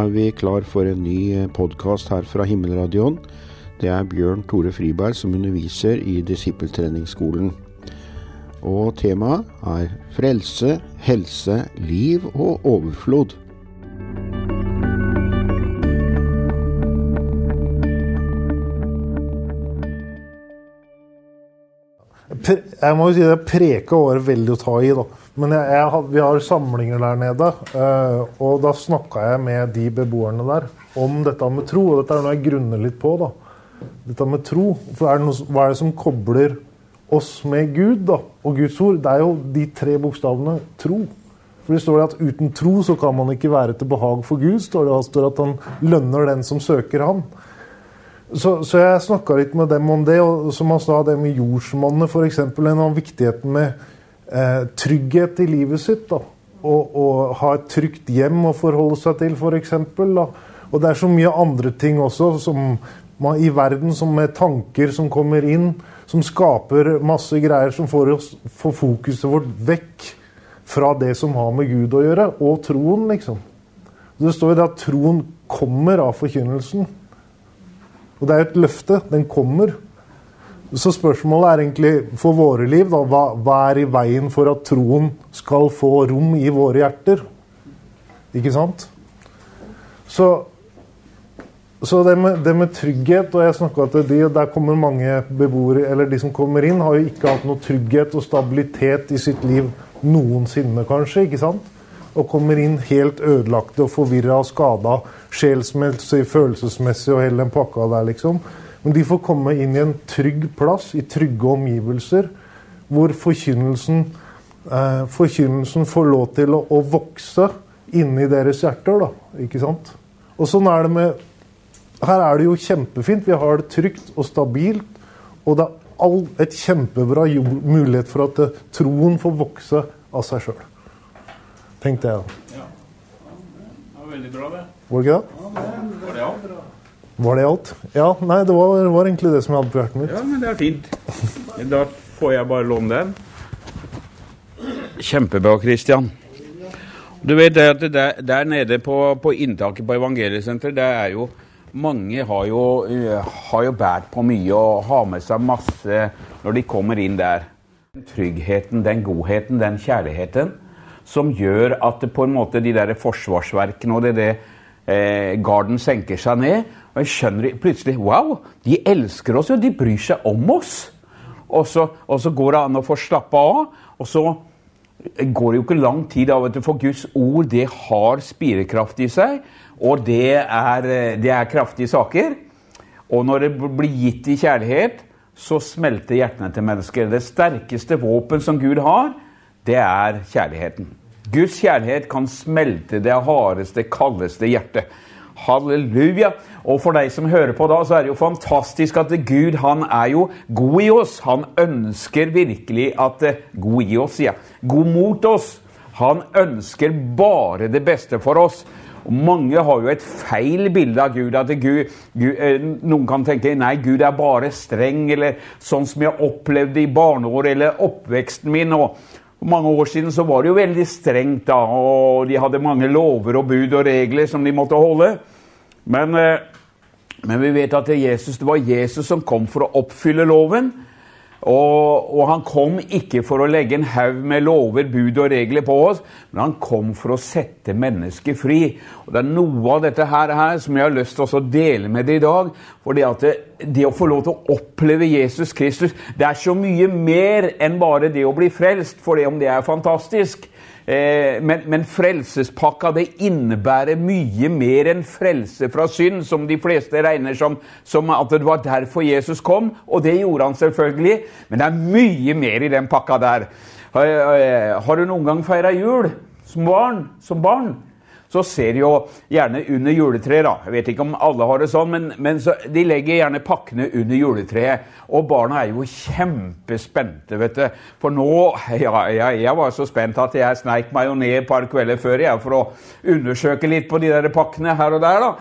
vi klar for en ny podcast her fra Himmelradioen. Det Bjørn Tore Friberg som underviser i Disippeltreningsskolen. Og temaet frelse, helse, liv og overflod. Jeg må jo si det preka var veldig å ta i da. Men vi har samlinger der nede, og da snakket jeg med de beboerne der om dette med tro, og dette noe jeg grunner litt på da. Dette med tro, for hva det som kobler oss med Gud da, og Guds ord? Det jo de 3 bokstavene tro. For det står at uten tro så kan man ikke være til behag for Gud, står at han lønner den som søker han. Så jeg snakket litt med dem om det, og som han sa det med jordsmonnet for eksempel, en viktigheten med trygghet i livet sitt da, og ha et trygt hjem å forholde seg til for eksempel da. Og det så mye andre ting også som i verden som med tanker som kommer inn, som skaper masse greier som får fokuset vårt vekk fra det som har med Gud å gjøre, og troen liksom. Det står jo at troen kommer av forkynnelsen. Og det et løfte, den kommer. Så spørsmålet egentlig for våre liv, da, hva I veien for at troen skal få rom I våre hjerter? Ikke sant? Så det med trygghet, og jeg snakket til de, og der kommer mange beboere, eller de som kommer inn, har jo ikke hatt noe trygghet og stabilitet I sitt liv noensinne kanskje, ikke sant? Og kommer inn helt ødelagte og forvirret og skadet, sjelsmessig, følelsesmessig og hele den pakka der liksom. Men de får komme inn I en trygg plass, I trygge omgivelser, hvor forkynnelsen får lov til å vokse inni deres hjerter, da, ikke sant? Og sånn det med, her det jo kjempefint, vi har det trygt og stabilt, og det et kjempebra mulighet for at troen får vokse av seg selv. Tenkte jeg da. Ja, det var veldig bra det. Var det ikke det? Ja, var det alt? Var det alt? Ja, nei, det var egentlig det som jeg hadde på hjertet mitt. Ja, men det fint. Da får jeg bare låne den. Kjempebra, Kristian. Du vet at der nede på inntaket på Evangeliesenteret, det jo mange har jo bært på mye og har med seg masse når de kommer inn der. Tryggheten, den godheten, den kjærligheten, som gjør at det på en måte de der forsvarsverkene og garden senker seg ned, og jeg skjønner plutselig, wow, de elsker oss og de bryr seg om oss. Og så går det an å få slappe av, og så går det jo ikke lang tid av at for Guds ord, det har spirekraft I seg, og det kraftige saker. Og når det blir gitt I kjærlighet, så smelter hjertene til mennesker. Det sterkeste våpen som Gud har, det kjærligheten. Guds kjærlighet kan smelte det hardeste, kaldeste hjertet. Halleluja! Og for deg som hører på da, så det jo fantastisk at Gud, han jo god I oss. Han ønsker virkelig at god I oss, ja. God mot oss. Han ønsker bare det beste for oss. Og mange har jo et feil bilde av Gud, at noen kan tenke, nei, Gud bare streng, eller sånn som jeg opplevde I barneår, eller oppveksten min, og for mange år siden så var det jo veldig strengt da, og de hadde mange lover og bud og regler som de måtte holde. Men vi vet at det var Jesus som kom for å oppfylle loven, og han kom ikke for å legge en haug med lover, bud og regler på oss, men han kom for å sette mennesket fri. Og det noe av dette her som jeg har lyst til å dele med deg I dag, fordi at det å få lov til å oppleve Jesus Kristus, det så mye mer enn bare det å bli frelst, for det om det fantastisk. Men frelsespakka, det innebærer mye mer enn frelse fra synd, som de fleste regner som at det var derfor Jesus kom, og det gjorde han selvfølgelig, men det mye mer I den pakka der. Har du noen gang feiret jul som barn? Så ser jo gjerne under juletreet da. Jeg vet ikke om alle har det sånn, men så, de legger gjerne pakkene under juletreet. Og barna jo kjempespente, vet du. For nå, jeg var så spent at jeg sneik meg jo ned et par kvelder før for å undersøke litt på de der pakkene her og der da.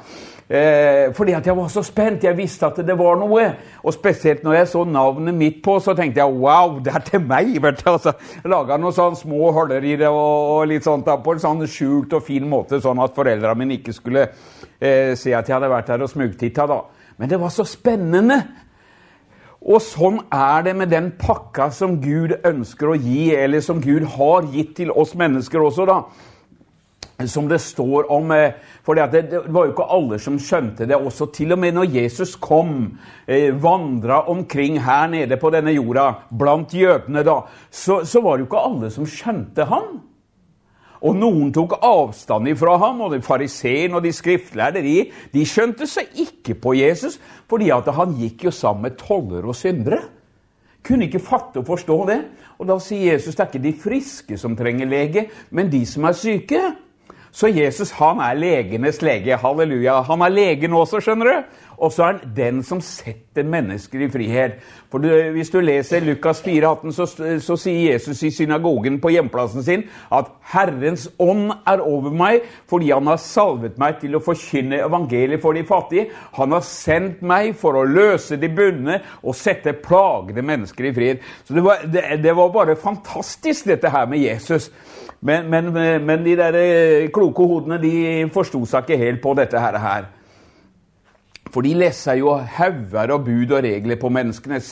Fordi at jeg var så spent, jeg visste at det var noe, og spesielt når jeg så navnet mitt på, så tenkte jeg, wow, det til meg, vet du, altså, laget noen sånne små huller i det, og litt sånt da, på en sånn skjult og fin måte, sånn at foreldrene mine ikke skulle se at jeg hadde vært der og smugtittet da, men det var så spennende, og sånn det med den pakka som Gud ønsker å gi, eller som Gud har gitt til oss mennesker også da, som det står om, for det var jo ikke alle som skjønte det, også til og med når Jesus kom, vandret omkring her nede på denne jorda, blant jødene da, så var det jo ikke alle som skjønte han. Og noen tok avstand ifra ham, og de fariseerne og de skriftlærde, de skjønte seg ikke på Jesus, fordi at han gikk jo sammen med tollere og syndere. Kunne ikke fatte og forstå det. Og da sier Jesus, det ikke de friske som trenger lege, men de som syke. Så Jesus, han legenes lege, halleluja. Han legen også, skjønner du? Og så han den som setter mennesker i frihet. For hvis du leser Lukas 4,18, så sier Jesus i synagogen på hjemplassen sin at Herrens ånd over meg, fordi han har salvet meg til å forkynne evangeliet for de fattige. Han har sendt meg for å løse de bundne og sette plagede mennesker i frihet. Så det var bare fantastisk dette her med Jesus. Men de der kloke hodene, de forstod seg ikke helt på dette her. For de leser jo hauger og bud og regler på menneskene,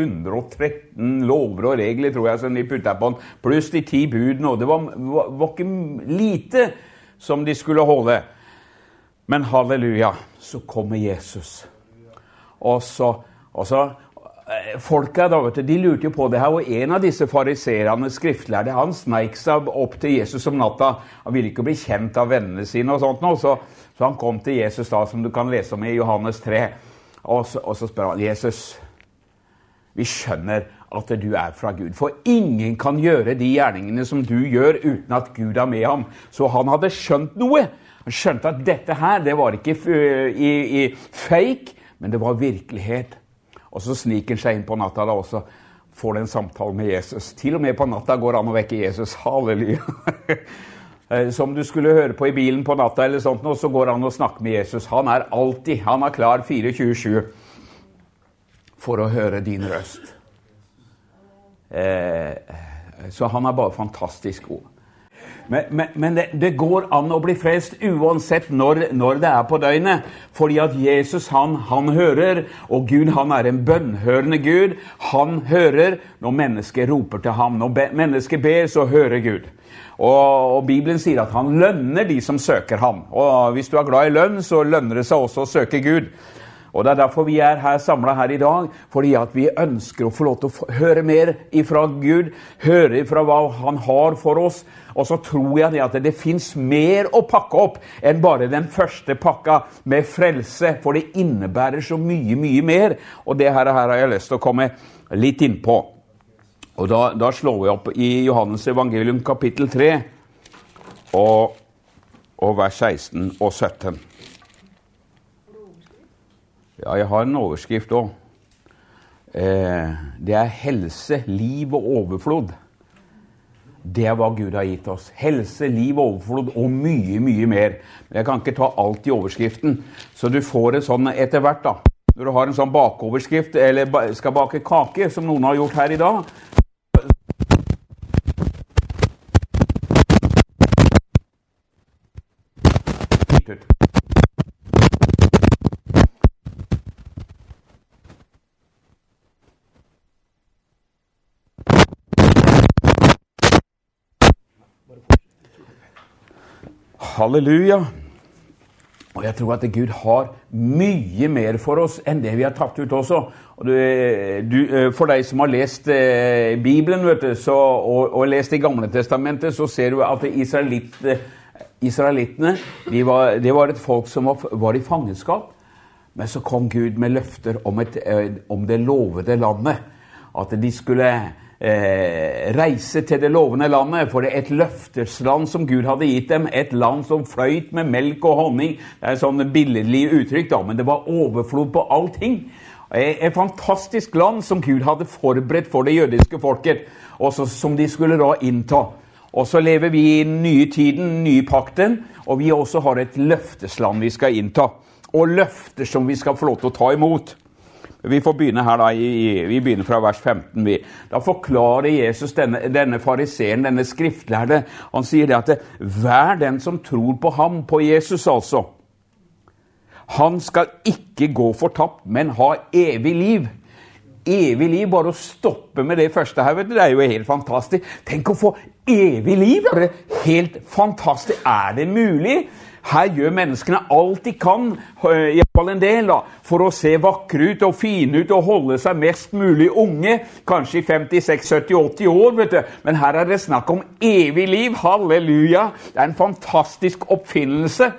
613 lover og regler, tror jeg, som de puttet på den, pluss de 10 budene, og det var ikke lite som de skulle holde. Men halleluja, så kommer Jesus. Og så folket da, vet du, de lurte jo på det her, og en av disse fariserene, skriftlærde, han sneik seg opp til Jesus om natta. Han ville ikke bli kjent av vennene sine og sånt nå, så han kom til Jesus da, som du kan lese om i Johannes 3, og så spør han, Jesus, vi skjønner at du fra Gud, for ingen kan gjøre de gjerningene som du gjør uten at Gud med ham. Så han hadde skjønt noe. Han skjønte at dette her, det var ikke i fake, men det var virkelighet. Og så sniker han seg inn på natta da også, får en samtale med Jesus. Til og med på natta går han og vekker Jesus. Halleluja! Som du skulle høre på i bilen på natta eller sånt, og så går han og snakker med Jesus. Han alltid, han klar 24/7 for å høre din røst. Så han bare fantastisk god. Men det går an å bli frelst uansett når det på døgnet, fordi at Jesus han hører, og Gud han en bønnhørende Gud. Han hører når mennesker roper til ham. Når mennesker ber, så hører Gud. Og Bibelen sier at han lønner de som søker ham. Og hvis du glad i lønn, så lønner det seg også å søke Gud. Og det derfor vi her samlet her i dag, fordi at vi ønsker å få lov til å høre mer ifra Gud, høre ifra hva han har for oss, og så tror jeg at det finnes mer å pakke opp enn bare den første pakka med frelse, for det innebærer så mye, mye mer, og det her har jeg lyst til å komme litt inn på. Og da slår vi opp i Johannes evangelium kapittel 3, og vers 16 og 17. Ja, jeg har en overskrift også. Det helse, liv og overflod. Det hva Gud har gitt oss. Helse, liv og overflod og mye, mye mer. Men jeg kan ikke ta alt i overskriften, så du får en sånn etter hvert da. Når du har en sånn bakoverskrift, eller skal bake kake, som noen har gjort her i dag, halleluja. Og jeg tror at Gud har mye mer for oss enn det vi har tatt ut også. Og for deg som har lest Bibelen, vet du, og lest i Gamle Testamentet, så ser du at israelittene, det var et folk som var i fangenskap. Men så kom Gud med løfter om det lovede landet. At de skulle reise til det lovende landet, for det et løftesland som Gud hadde gitt dem, et land som fløyt med melk og honning. Det et sånn billedlig uttrykk da, men det var overflod på allting. Et fantastisk land som Gud hadde forberedt for det jødiske folket, og som de skulle da innta. Og så lever vi i den nye tiden, nye pakten, og vi også har et løftesland vi skal innta. og løfter som vi skal få lov til å ta imot. Vi får begynne her da, vi begynner fra vers 15. Da forklarer Jesus denne fariseren, denne skriftlærde. Han sier det at hver den som tror på ham, på Jesus altså, han skal ikke gå fortapt, men ha evig liv. Evig liv, bare å stoppe med det første her, vet du, det er jo helt fantastisk. Tenk å få evig liv, det er helt fantastisk. Er det mulig? Her gjør menneskene alt de kan, i hvert fall en del da, for å se vakre ut og fine ut og holde seg mest mulig unge, kanskje i 56, 70, 80 år, vet du. Men her er det snakk om evig liv, halleluja. Det er en fantastisk oppfinnelse.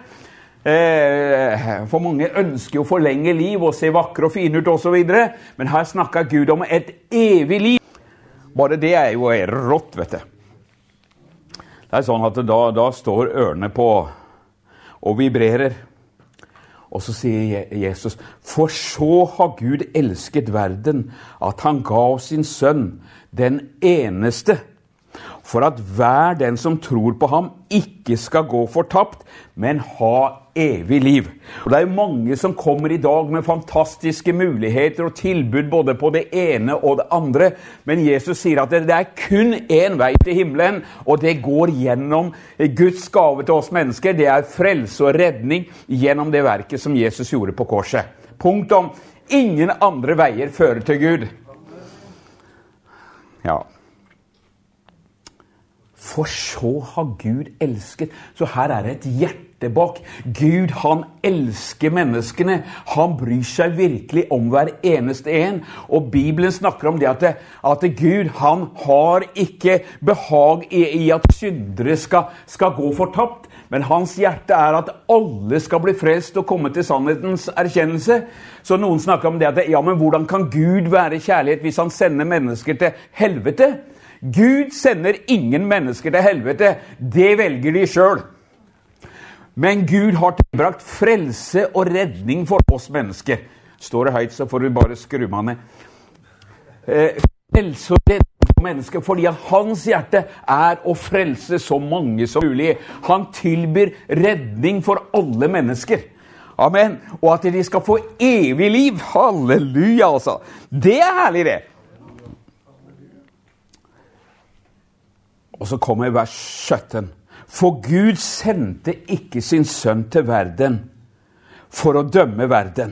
For mange ønsker å forlenge liv og se vakre og fine ut og så videre, men her snakker Gud om et evig liv. Bare det er jo rått, vet du. Det er sånn at da står ørene på og vibrerer. Og så sier Jesus, for så har Gud elsket verden, at han gav sin sønn, den eneste, for at hver den som tror på ham ikke skal gå fortapt, men ha evig liv. Og det er mange som kommer i dag med fantastiske muligheter og tilbud både på det ene og det andre, men Jesus sier at det er kun en vei til himmelen, og det går gjennom Guds gave til oss mennesker. Det er frelse og redning gjennom det verket som Jesus gjorde på korset. Punktum. Ingen andre veier fører til Gud. Ja. For så har Gud elsket. Så her er det et hjerte bak. Gud, han elsker menneskene. Han bryr seg virkelig om hver eneste en. Og Bibelen snakker om det at Gud, han har ikke behag i at syndere skal gå fortapt. Men hans hjerte er at alle skal bli frelst og komme til sannhetens erkjennelse. Så noen snakker om det at, ja, men hvordan kan Gud være kjærlighet hvis han sender mennesker til helvete? Gud sender ingen mennesker til helvete, det velger de selv. Men Gud har tilbrakt frelse og redning for oss mennesker. Står det høyt, så får du bare skru meg ned. Frelse og redning for mennesker, fordi at hans hjerte er å frelse så mange som mulig. Han tilbyr redning for alle mennesker. Amen. Og at de skal få evig liv. Halleluja, altså. Det er herlig, det. Og så kommer vers 17. For Gud sendte ikke sin sønn til verden for å dømme verden,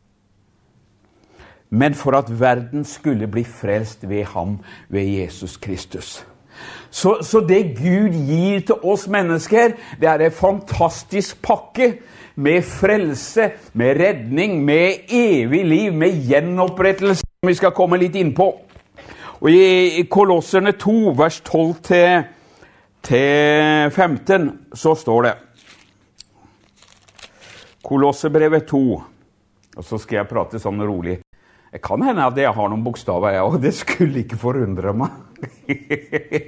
men for at verden skulle bli frelst ved ham, ved Jesus Kristus. Så det Gud gir til oss mennesker, det er en fantastisk pakke med frelse, med redning, med evig liv, med gjenopprettelse, som vi skal komme litt inn på. Og i Kolosserne 2, vers 12 til 15, så står det Kolosserbrevet 2, og så skal jeg prate sånn rolig. Det kan hende at jeg har noen bokstaver, og det skulle ikke forundre meg.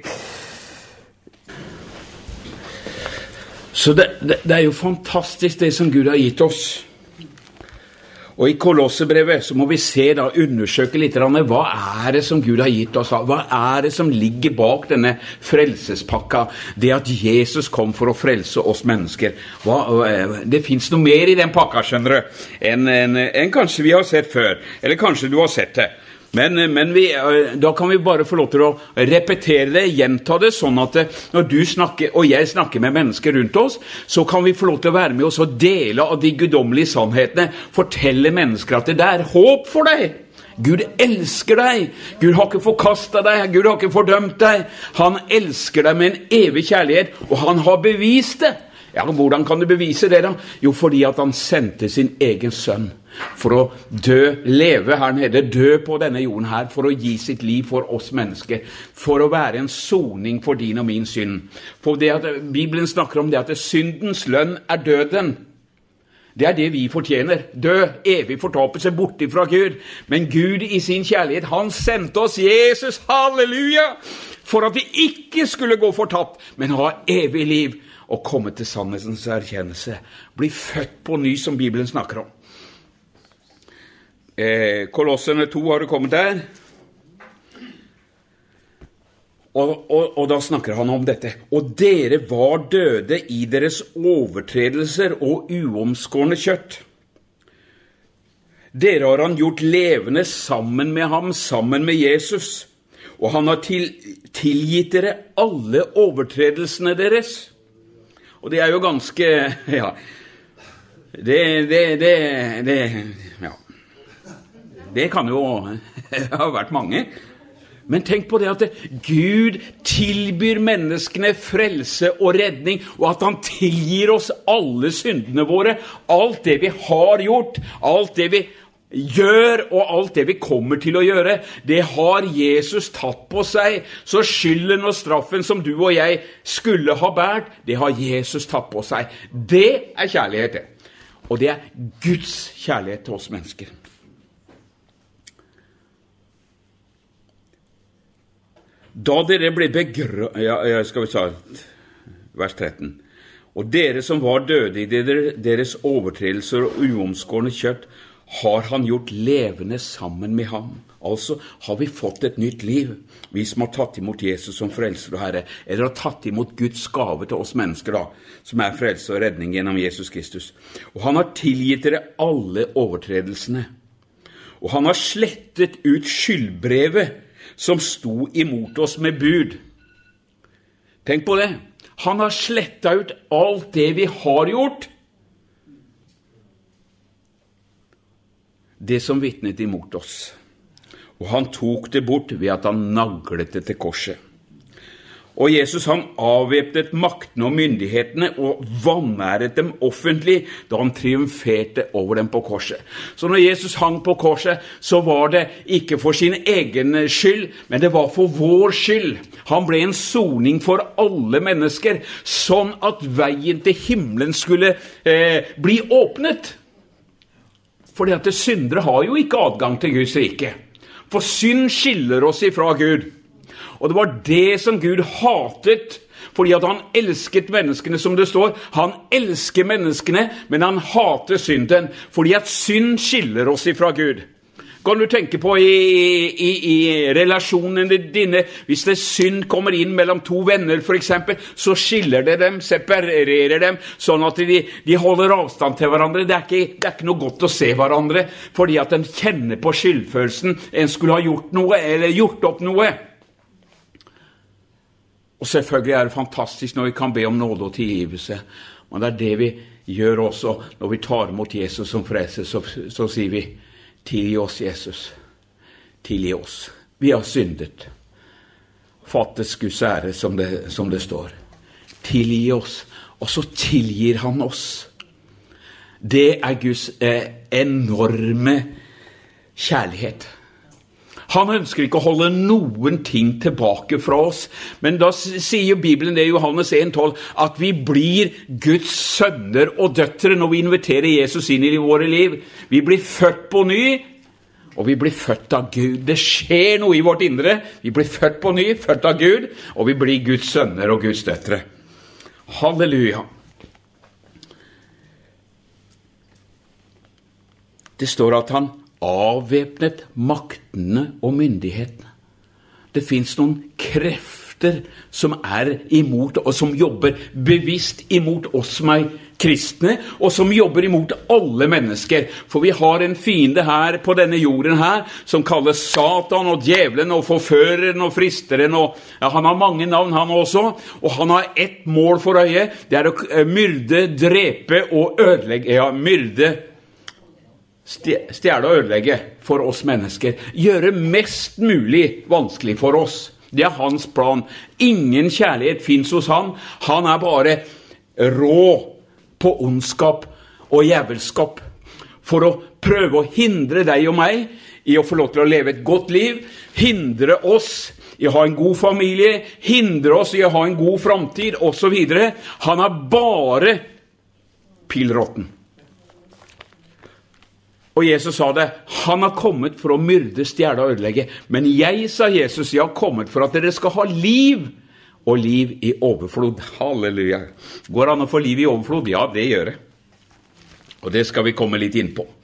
Så det er jo fantastisk det som Gud har gitt oss. Og i Kolossebrevet så må vi se da, undersøke litt, hva er det som Gud har gitt oss? Hva er det som ligger bak denne frelsespakka? Det at Jesus kom for å frelse oss mennesker. Det finnes noe mer i den pakka, skjønner du, enn kanskje vi har sett før. Eller kanskje du har sett det. Men da kan vi bare få lov til å repetere det, gjenta det, sånn at når du snakker, og jeg snakker med mennesker rundt oss, så kan vi få lov til å være med oss og dele av de guddommelige sannhetene, fortelle mennesker at det er håp for deg. Gud elsker deg. Gud har ikke forkastet deg. Gud har ikke fordømt deg. Han elsker deg med en evig kjærlighet, og han har bevist det. Ja, hvordan kan du bevise det da? Jo, fordi at han sendte sin egen sønn for å leve her nede, dø på denne jorden her, for å gi sitt liv for oss mennesker, for å være en soning for din og min synd. For det at Bibelen snakker om det at syndens lønn er døden. Det er det vi fortjener. Dø, evig fortapelse borte fra Gud. Men Gud i sin kjærlighet, han sendte oss Jesus, halleluja, for at vi ikke skulle gå fortapt, men ha evig liv og komme til sannhetens erkjennelse. Bli født på ny, som Bibelen snakker om. Kolosserne 2 har du kommet der. Og da snakker han om dette. Og dere var døde i deres overtredelser og uomskårne kjøtt. Dere har han gjort levende sammen med ham, sammen med Jesus. Og han har tilgitt dere alle overtredelsene deres. Og det jo ganske, ja, det kan jo ha vært mange. Men tenk på det at Gud tilbyr menneskene frelse og redning, og at han tilgir oss alle syndene våre, alt det vi har gjort, alt det vi gjør, og alt det vi kommer til å gjøre, det har Jesus tatt på seg. Så skylden og straffen som du og jeg skulle ha bært, det har Jesus tatt på seg. Det kjærlighet, og det Guds kjærlighet til oss mennesker. Da dere ble skal vi ta vers 13. Og dere som var døde i deres overtredelser og uomskårne kjøtt, har han gjort levende sammen med ham. Altså har vi fått et nytt liv, vi som har tatt imot Jesus som frelser og Herre, eller har tatt imot Guds gave til oss mennesker da, som frelse og redning gjennom Jesus Kristus. Og han har tilgitt dere alle overtredelsene. Og han har slettet ut skyldbrevet som sto imot oss med bud. Tenk på det. Han har slettet ut alt det vi har gjort. Det som vittnet imot oss. Og han tok det bort ved at han naglet det til korset. Og Jesus han avvæpnet maktene og myndighetene og vanæret dem offentlig da han triumferte over dem på korset. Så når Jesus hang på korset, så var det ikke for sin egen skyld, men det var for vår skyld. Han ble en soning for alle mennesker, sånn at veien til himmelen skulle bli åpnet. Fordi at syndere har jo ikke adgang til Guds rike. For synd skiller oss ifra Gud. Og det var det som Gud hatet, fordi at han elsket menneskene, som det står. Han elsker menneskene, men han hater synden, fordi at synd skiller oss ifra Gud. Kan du tenke på i relasjonene dine, hvis det synd kommer inn mellom to venner for eksempel, så skiller det dem, separerer dem, sånn at de holder avstand til hverandre. Det er ikke noe godt å se hverandre, fordi at en kjenner på skyldfølelsen, en skulle ha gjort noe, eller gjort opp noe. Og selvfølgelig det fantastisk når vi kan be om nåde og tilgivelse, men det det vi gjør også når vi tar imot Jesus som frelser, så sier vi, tilgi oss Jesus, tilgi oss, vi har syndet, fattes Guds ære som det står, tilgi oss, og så tilgir han oss. Det Guds enorme kjærlighet. Han ønsker ikke å holde noen ting tilbake fra oss, men da sier Bibelen det i Johannes 1,12, at vi blir Guds sønner og døtre når vi inviterer Jesus inn i våre liv. Vi blir født på ny, og vi blir født av Gud. Det skjer noe i vårt indre. Vi blir født på ny, født av Gud, og vi blir Guds sønner og Guds døtre. Halleluja. Det står at han avvæpnet maktene og myndighetene. Det finns noen krefter som imot, og som jobber bevisst imot oss som kristne, og som jobber imot alle mennesker. For vi har en fiende her på denne jorden her, som kalles Satan og djevelen og forføreren og fristeren, og ja, han har mange navn han også, og han har ett mål for øye, det å myrde, drepe og ødelegge, stjæle og ødelegge for oss mennesker, gjøre mest mulig vanskelig for oss. Det hans plan. Ingen kjærlighet finnes hos han. Han bare rå på ondskap og jævelskap for å prøve å hindre deg og meg i å få lov til å leve et godt liv, hindre oss i å ha en god familie, hindre oss i å ha en god framtid, og så videre. Han bare pilrotten. Og Jesus sa det, han har kommet for å myrde, stjæle og ødelegge. Men jeg, sa Jesus, jeg har kommet for at dere skal ha liv, og liv i overflod. Halleluja. Går han å få liv i overflod? Ja, det gjør det. Og det skal vi komme litt inn på.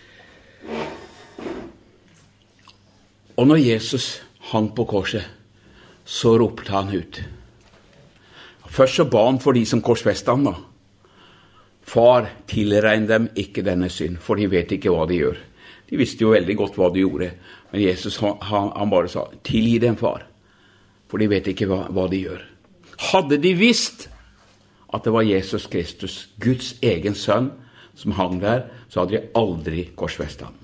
Og når Jesus hang på korset, så ropte han ut. Først så ba han for de som korsfestet han da. Far, tilregn dem ikke denne synd, for de vet ikke hva de gjør. De visste jo veldig godt hva de gjorde, men Jesus han bare sa, tilgi dem, far, for de vet ikke hva de gjør. Hadde de visst at det var Jesus Kristus, Guds egen sønn, som hang der, så hadde de aldri korsfestet ham.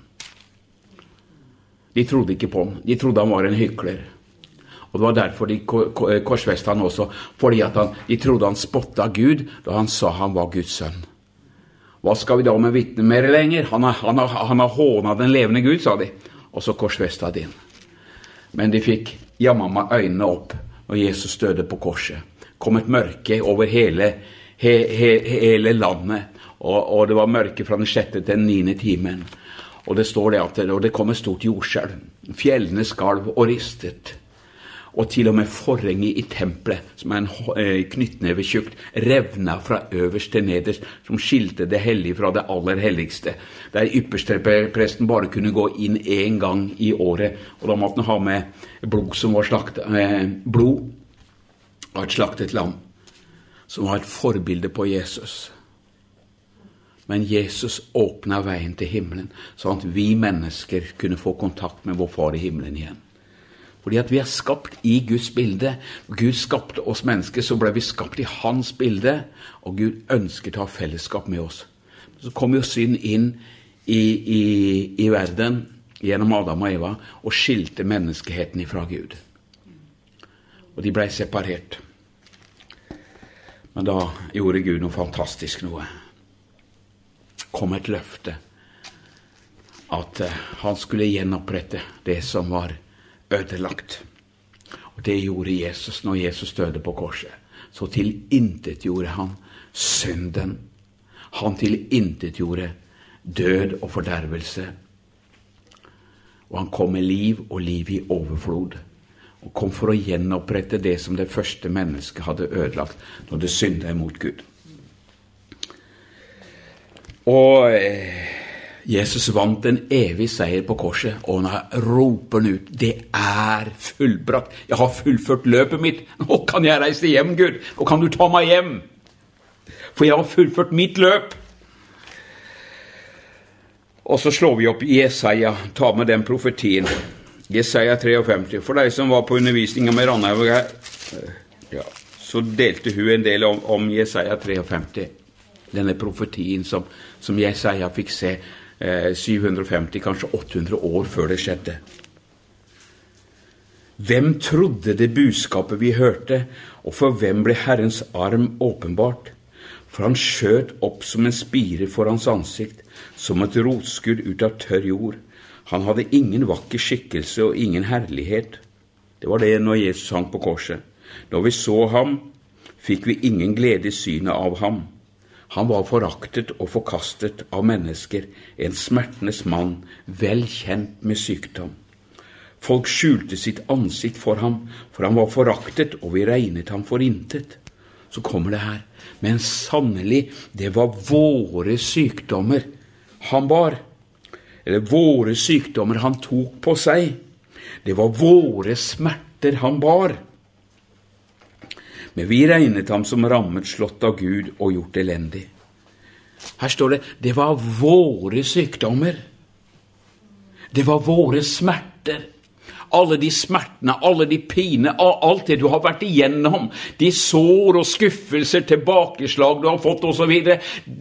De trodde ikke på ham, de trodde han var en hykler. Og det var derfor de korsfestet han også, fordi at de trodde han spottet Gud, da han sa han var Guds sønn. Hva skal vi da med vitne mer lenger? Han har hånet den levende Gud, sa de, og så korsfestet de inn. Men de fikk jamma med øynene opp når Jesus døde på korset. Kom et mørke over hele landet, og det var mørke fra den 6. til den 9. timen. Og det står det at det kom et stort jordskjelv. Fjellene skalv og ristet. Og til og med forhenget i tempelet, som en knyttneve tjukt, revna fra øverst til nederst, som skilte det hellige fra det aller helligste. Der ypperstepresten bare kunne gå inn en gang i året, og da måtte han ha med blod som var blod av et slaktet lam, som var et forbilde på Jesus. Men Jesus åpnet veien til himmelen, sånn at vi mennesker kunne få kontakt med vår far i himmelen igjen. Fordi at vi er skapt i Guds bilde. Gud skapte oss mennesker, så ble vi skapt i hans bilde, og Gud ønsket å ha fellesskap med oss. Så kom jo synd inn i verden, gjennom Adam og Eva, og skilte menneskeheten ifra Gud. Og de ble separert. Men da gjorde Gud noe fantastisk noe. Kom et løfte at han skulle gjenopprette det som var ødelagt. Og det gjorde Jesus når Jesus døde på korset. Så tilintetgjorde han synden. Han tilintetgjorde død og fordervelse. Og han kom med liv og liv i overflod. Og kom for å gjenopprette det som det første mennesket hadde ødelagt når det syndet mot Gud. Og Jesus vant en evig seier på korset, og han roper han ut, det er fullbrakt. Jeg har fullført løpet mitt. Nå kan jeg reise hjem, Gud. Nå kan du ta meg hjem. For jeg har fullført mitt løp. Og så slår vi opp i Jesaja, ta med den profetien. Jesaja 53. For deg som var på undervisningen med Ranhaug her, så delte hun en del om Jesaja 53. Denne profetien som Jesaja fikk se 750, kanskje 800 år før det skjedde. Hvem trodde det budskapet vi hørte, og for hvem ble Herrens arm åpenbart? For han skjøt opp som en spire for hans ansikt, som et rotskudd ut av tørr jord. Han hadde ingen vakker skikkelse og ingen herlighet. Det var det når Jesus hang på korset. Da vi så ham, fikk vi ingen glede i synet av ham. Han var foraktet og forkastet av mennesker, en smertenes mann, vel kjent med sykdom. Folk skjulte sitt ansikt for ham, for han var foraktet, og vi regnet ham for intet. Så kommer det her. Men sannelig, det var våre sykdommer han bar. Eller våre sykdommer han tok på seg. Det var våre smerter han bar. Men vi regnet ham som rammet, slått av Gud og gjort elendig. Her står det, det var våre sykdommer. Det var våre smerter. Alle de smertene, alle de pine, alt det du har vært igjennom, de sår og skuffelser, tilbakeslag du har fått og så videre,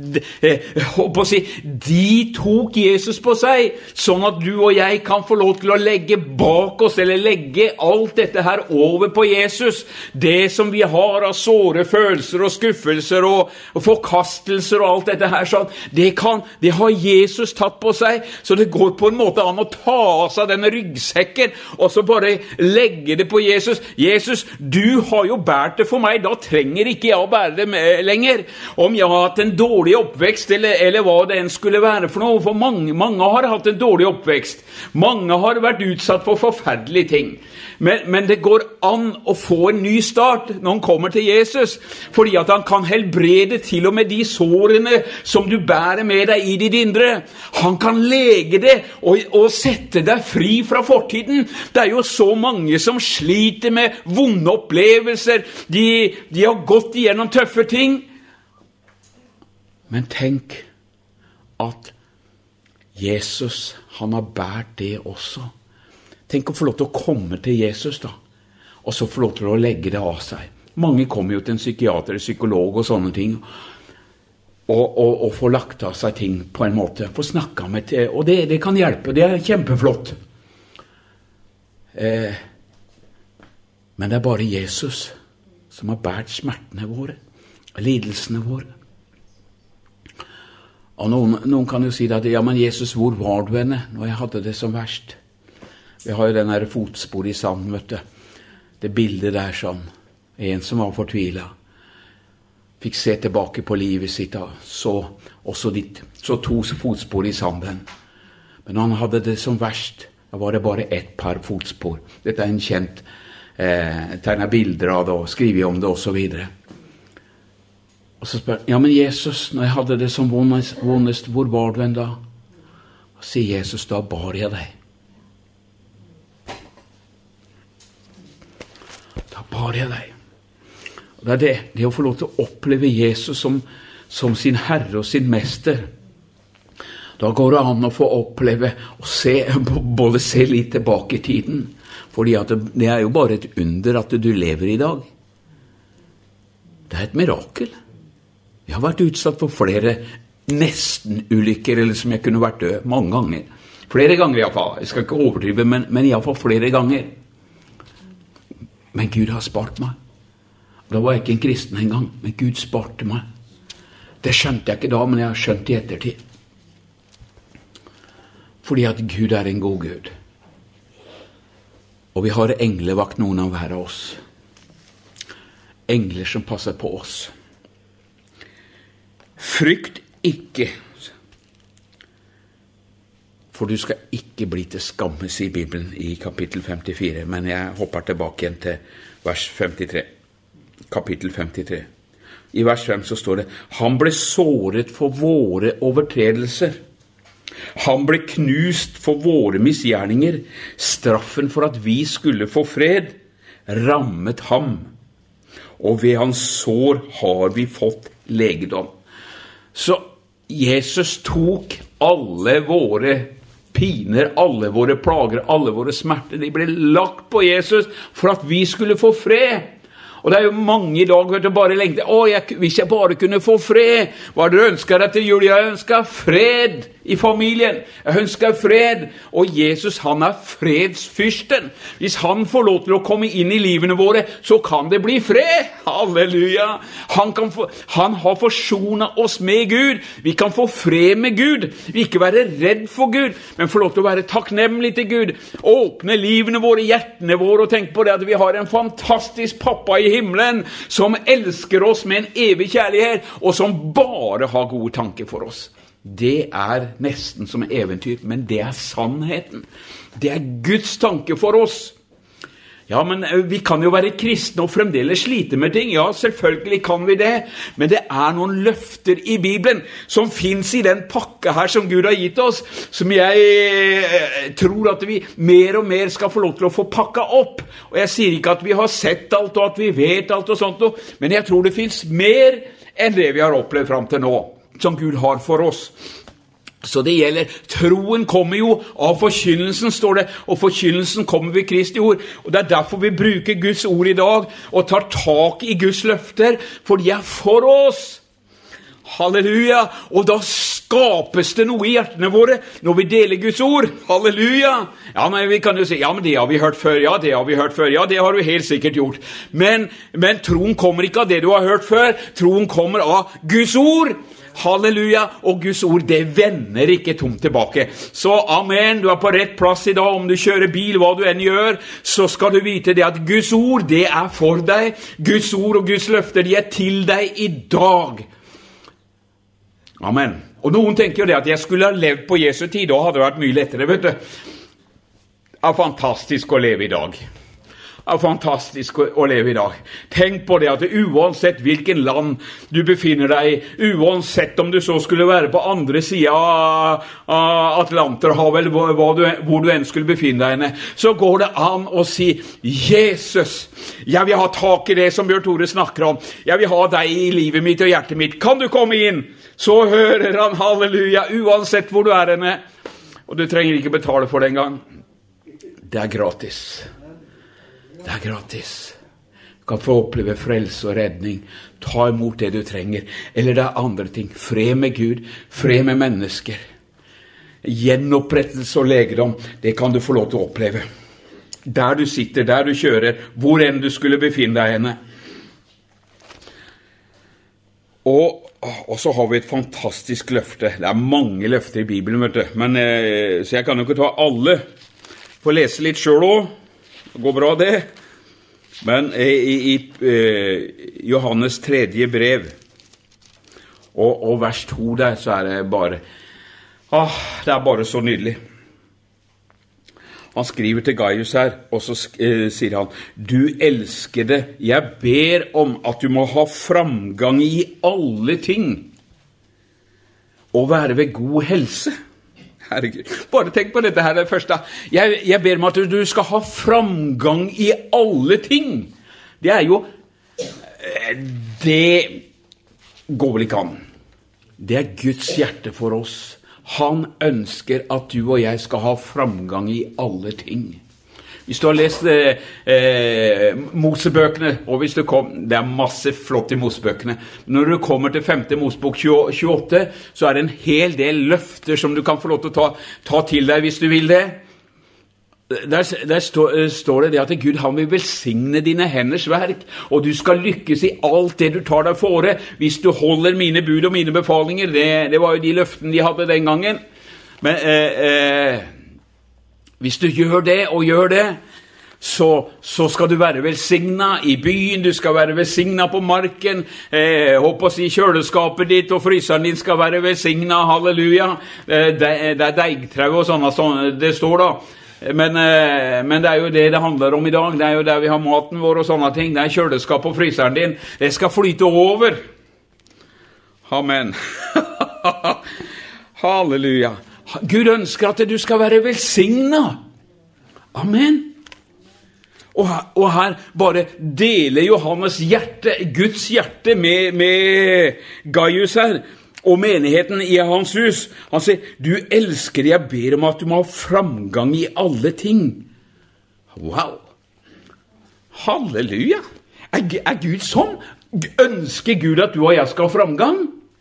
de tok Jesus på seg, sånn at du og jeg kan få lov til å legge bak oss, eller legge alt dette her over på Jesus. Det som vi har av såre følelser og skuffelser og forkastelser og alt dette her, sånn, det har Jesus tatt på seg, så det går på en måte an å ta av seg denne ryggsekken, og så bare legge det på Jesus. Jesus, du har jo bært det for meg, da trenger ikke jeg å bære det lenger. Om jeg har hatt en dårlig oppvekst, eller hva det enn skulle være for noe, for mange har hatt en dårlig oppvekst. Mange har vært utsatt for forferdelige ting. Men det går an å få en ny start når han kommer til Jesus, fordi at han kan helbrede til og med de sårene som du bærer med deg i ditt indre. Han kan lege det og sette deg fri fra fortiden. Det er jo så mange som sliter med vonde opplevelser. De har gått igjennom tøffe ting. Men tenk at Jesus, han har bært det også. Tenk å få lov til å komme til Jesus da, og så få lov til å legge det av seg. Mange kommer jo til en psykiater, psykolog og sånne ting, og få lagt av seg ting på en måte, få snakket med, og det kan hjelpe, det kjempeflott. Men det bare Jesus som har bært smertene våre, lidelsene våre. Og noen kan jo si at, ja, men Jesus, hvor var du henne når jeg hadde det som verst? Vi har jo den her fotspor i sand, vet du. Det bildet der sånn, en som var fortvilet, fikk se tilbake på livet sitt, så to fotspor i sanden. Men når han hadde det som verst, da var det bare ett par fotspor. Dette en kjent tegnet bilder av det, og skriver om det, og så videre. Og så spør ja, men Jesus, når jeg hadde det som vondest, hvor var du en da? Og sier Jesus, da bar jeg deg. Da bar jeg deg. Og det det å få lov til å oppleve Jesus som sin Herre og sin Mester. Da går det an å få oppleve og både se litt tilbake i tiden. Fordi at det jo bare et under at du lever i dag. Det et mirakel. Jeg har vært utsatt for flere nesten-ulykker, eller som jeg kunne vært død mange ganger. Flere ganger i hvert fall. Jeg skal ikke overdrive, men i hvert fall flere ganger. Men Gud har spart meg. Da var jeg ikke en kristen en gang, men Gud sparte meg. Det skjønte jeg ikke da, men jeg har skjønt i ettertid. Fordi at Gud en god Gud. Og vi har englevakt, noen av hver av oss. Engler som passer på oss. Frykt ikke, for du skal ikke bli til skamme, sier Bibelen i kapittel 54, men jeg hopper tilbake igjen til vers 53. Kapittel 53. I vers 5 så står det, han ble såret for våre overtredelser. Han ble knust for våre misgjerninger. Straffen for at vi skulle få fred rammet ham. Og ved hans sår har vi fått legedom. Så Jesus tok alle våre piner, alle våre plager, alle våre smerter. De ble lagt på Jesus for at vi skulle få fred. Og det jo mange i dag, vet du, bare lengte, hvis jeg bare kunne få fred, hva dere ønsker etter jul? Jeg ønsker fred i familien. Jeg ønsker fred, og Jesus, han fredsfyrsten. Hvis han får lov til å komme inn i livene våre, så kan det bli fred. Halleluja! Han har forsonet oss med Gud. Vi kan få fred med Gud. Vi ikke være redd for Gud, men få lov til å være takknemlig til Gud. Åpne livene våre, hjertene våre, og tenke på det at vi har en fantastisk pappa i himmelen, som elsker oss med en evig kjærlighet, og som bare har gode tanker for oss. Det nesten som eventyr, men det sannheten. Det Guds tanke for oss. Ja, men vi kan jo være kristne og fremdeles slite med ting. Ja, selvfølgelig kan vi det. Men det noen løfter i Bibelen som finnes i den pakke her som Gud har gitt oss, som jeg tror at vi mer og mer skal få lov til å få pakket opp. Og jeg sier ikke at vi har sett alt og at vi vet alt og sånt, men jeg tror det finnes mer enn det vi har opplevd frem til nå, som Gud har for oss. Så det gjelder, troen kommer jo av forkynnelsen, står det, og forkynnelsen kommer ved Kristi ord, og det derfor vi bruker Guds ord i dag, og tar tak i Guds løfter, for de for oss. Halleluja! Og da skapes det noe i hjertene våre, når vi deler Guds ord. Halleluja! Ja, men vi kan jo si, ja, men det har vi hørt før, ja, det har vi hørt før, ja, det har du helt sikkert gjort. Men troen kommer ikke av det du har hørt før, troen kommer av Guds ord. Halleluja, og Guds ord, det vender ikke tomt tilbake. Så amen, du på rett plass i dag. Om du kjører bil, hva du enn gjør, så skal du vite det at Guds ord, det for deg. Guds ord og Guds løfter, de til deg i dag. Amen. Og noen tenker jo det at jeg skulle ha levd på Jesu tid, da hadde det vært mye lettere, vet du. Det fantastisk å leve i dag. Fantastisk å leve i dag. Tenk på det at uansett hvilken land du befinner deg i, uansett om du så skulle være på andre siden av Atlanterhavet, eller hvor du enn skulle befinne deg, så går det an å si, Jesus, jeg vil ha tak i det som Bjørn Tore snakker om. Jeg vil ha deg i livet mitt og hjertet mitt. Kan du komme inn? Så hører han, halleluja, uansett hvor du henne. Og du trenger ikke betale for det engang. Det gratis. Det gratis. Du kan få oppleve frelse og redning. Ta imot det du trenger. Eller det andre ting. Fred med Gud, fred med mennesker. Gjenopprettelse og legedom, det kan du få lov til å oppleve. Der du sitter, der du kjører, hvor enn du skulle befinne deg henne. Og så har vi et fantastisk løfte. Det mange løfter i Bibelen, vet du. Men, så jeg kan jo ikke ta alle. Få lese litt selv også. Det går bra det. Men i Johannes 3. brev, og vers 2 der, så det bare... det bare så nydelig. Han skriver til Gaius her, og så sier han, «Du elskede, jeg ber om at du må ha framgang i alle ting, og være ved god helse.» Herregud, bare tenk på dette her det første. Jeg ber om at du skal ha framgang i alle ting. Det jo, det går vel ikke an. Det Guds hjerte for oss. Han ønsker at du og jeg skal ha framgang i alle ting. Hvis du har lest Mosebøkene, og hvis du det masse flott i Mosebøkene, når du kommer til 5. Mosebok 28, så det en hel del løfter som du kan få lov til å ta til deg hvis du vil det. Der står det at Gud han vil velsigne dine henders verk, og du skal lykkes i alt det du tar deg fore, hvis du holder mine bud og mine befalinger. Det var jo de løftene de hadde den gangen. Men hvis du gjør det, så skal du være velsignet i byen, du skal være velsignet på marken, håper å si kjøleskapet ditt og fryseren din skal være velsignet, halleluja. Det deigtrau og sånn, det står da. Men det jo det handler om i dag. Det jo der vi har maten vår og sånne ting. Det kjøleskap og fryseren din. Det skal flyte over. Amen. Halleluja. Gud ønsker at du skal være velsignet. Amen. Og her bare deler Johannes hjerte, Guds hjerte med Gaius her. Og menigheten i hans hus, han sier, du elsker, jeg ber om at du må ha framgang i alle ting. Wow! Halleluja! Gud sånn? Ønsker Gud at du og jeg skal ha framgang?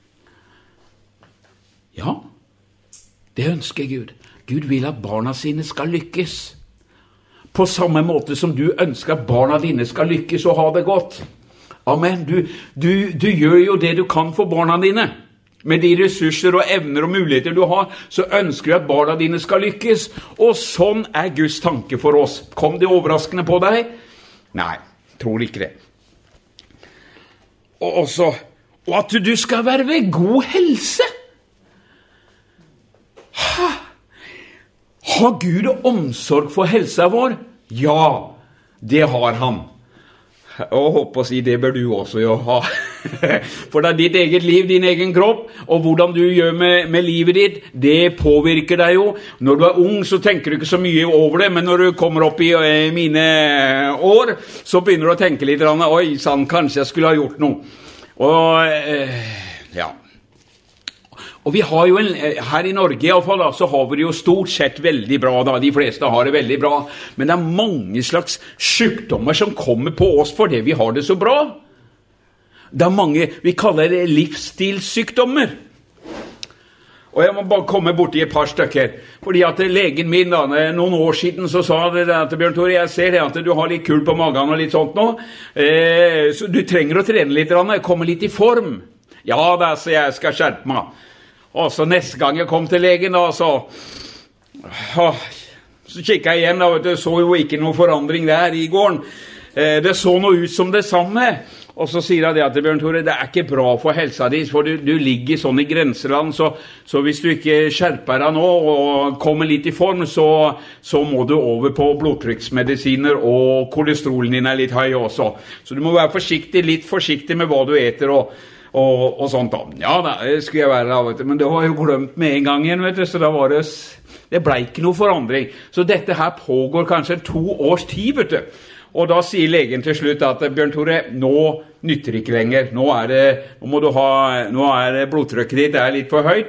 Ja, det ønsker Gud. Gud vil at barna sine skal lykkes. På samme måte som du ønsker at barna dine skal lykkes og ha det godt. Amen. Du gjør jo det du kan for barna dine. Med de ressurser og evner og muligheter du har, så ønsker du at barna dine skal lykkes. Og sånn Guds tanke for oss. Kom det overraskende på deg? Nei, tror ikke det. Og at du skal være ved god helse. Har Gud omsorg for helsa vår? Ja, det har han. Og håper å si, det bør du også jo ha. For det ditt eget liv, din egen kropp, og hvordan du gjør med livet ditt, det påvirker deg jo. Når du ung, så tenker du ikke så mye over det, men når du kommer opp i mine år, så begynner du å tenke litt, oi, sann, kanskje jeg skulle ha gjort noe. Og ja. Og vi har jo her i Norge i alle fall, så har vi det jo stort sett veldig bra da, de fleste har det veldig bra, men det mange slags sykdommer som kommer på oss fordi vi har det så bra. Det mange, vi kaller det livsstilssykdommer. Og jeg må bare komme bort i et par stykker, fordi at legen min da, noen år siden så sa det at Bjørn Tore, jeg ser det at du har litt kul på magen og litt sånt nå, så du trenger å trene litt, komme litt i form. Ja da, så jeg skal skjerpe meg. Og så neste gang jeg kom til legen da, så kikket jeg igjen da, det så jo ikke noe forandring der i gården. Det så noe ut som det samme. Og så sier jeg det at Bjørn Tore, det ikke bra for helsa di, for du ligger sånn i grenseland, så hvis du ikke skjerper deg nå og kommer litt i form, så må du over på blodtrykksmedisiner, og kolesterolen din litt høy også. Så du må være litt forsiktig med hva du eter og sånt da. Ja, det skulle jeg være da, vet du. Men det var jo glemt med en gang igjen, vet du, så da var det ble ikke noe forandring. Så dette her pågår kanskje 2 års tid, vet du. Og da sier legen til slutt at Bjørn Tore, nå nytter det ikke lenger. Nå må du nå blodtrykket ditt litt for høyt,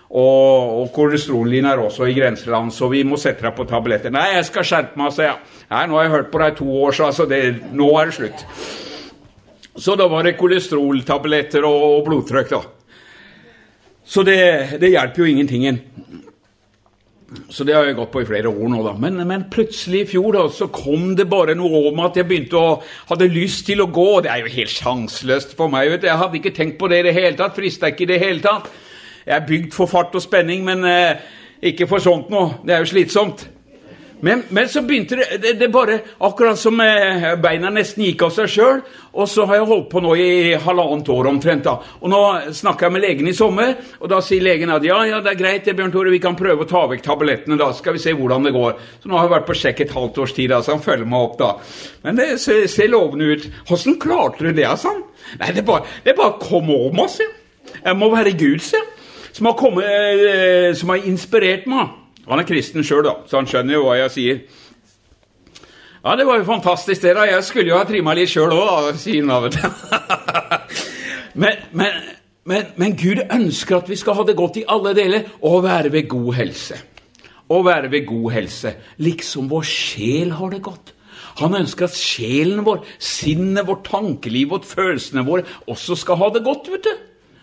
og kolesterolen din også i grenseland, så vi må sette deg på tabletter. Nei, jeg skal skjerpe meg, så Nei, nå har jeg hørt på deg 2 år, så nå det slutt. Så da var det kolesteroltabletter og blodtrykk da. Så det hjelper jo ingentingen. Så det har jeg gått på i flere år nå da. Men plutselig i fjor da, så kom det bare noe om at jeg begynte hadde lyst til å gå. Det jo helt sjanseløst for meg, vet du. Jeg hadde ikke tenkt på det i det hele tatt, fristet ikke i det hele tatt. Jeg bygd for fart og spenning, men ikke for sånt noe. Det jo slitsomt. Men så begynte det bare, akkurat som beina nesten gikk av seg selv, og så har jeg holdt på nå i 1,5 år omtrent da. Og nå snakket jeg med legen i sommer, og da sier legen at ja, det greit, Bjørn Tore, vi kan prøve å ta vekk tablettene da, skal vi se hvordan det går. Så nå har jeg vært på sjekk 1,5 års tid da, så han følger meg opp da. Men det ser lovende ut. Hvordan klarte du det, altså? Nei, det bare kom om oss, ja. Jeg må være Gud, ja. Som har inspirert meg. Han kristen selv da, så han skjønner jo hva jeg sier. Ja, det var jo fantastisk det da. Jeg skulle jo ha trimmet litt selv også da, sier han av og til. Men Gud ønsker at vi skal ha det godt i alle deler, og være ved god helse. Og være ved god helse, liksom vår sjel har det godt. Han ønsker at sjelen vår, sinnet vårt, tankeliv vårt, følelsene våre også skal ha det godt, vet du.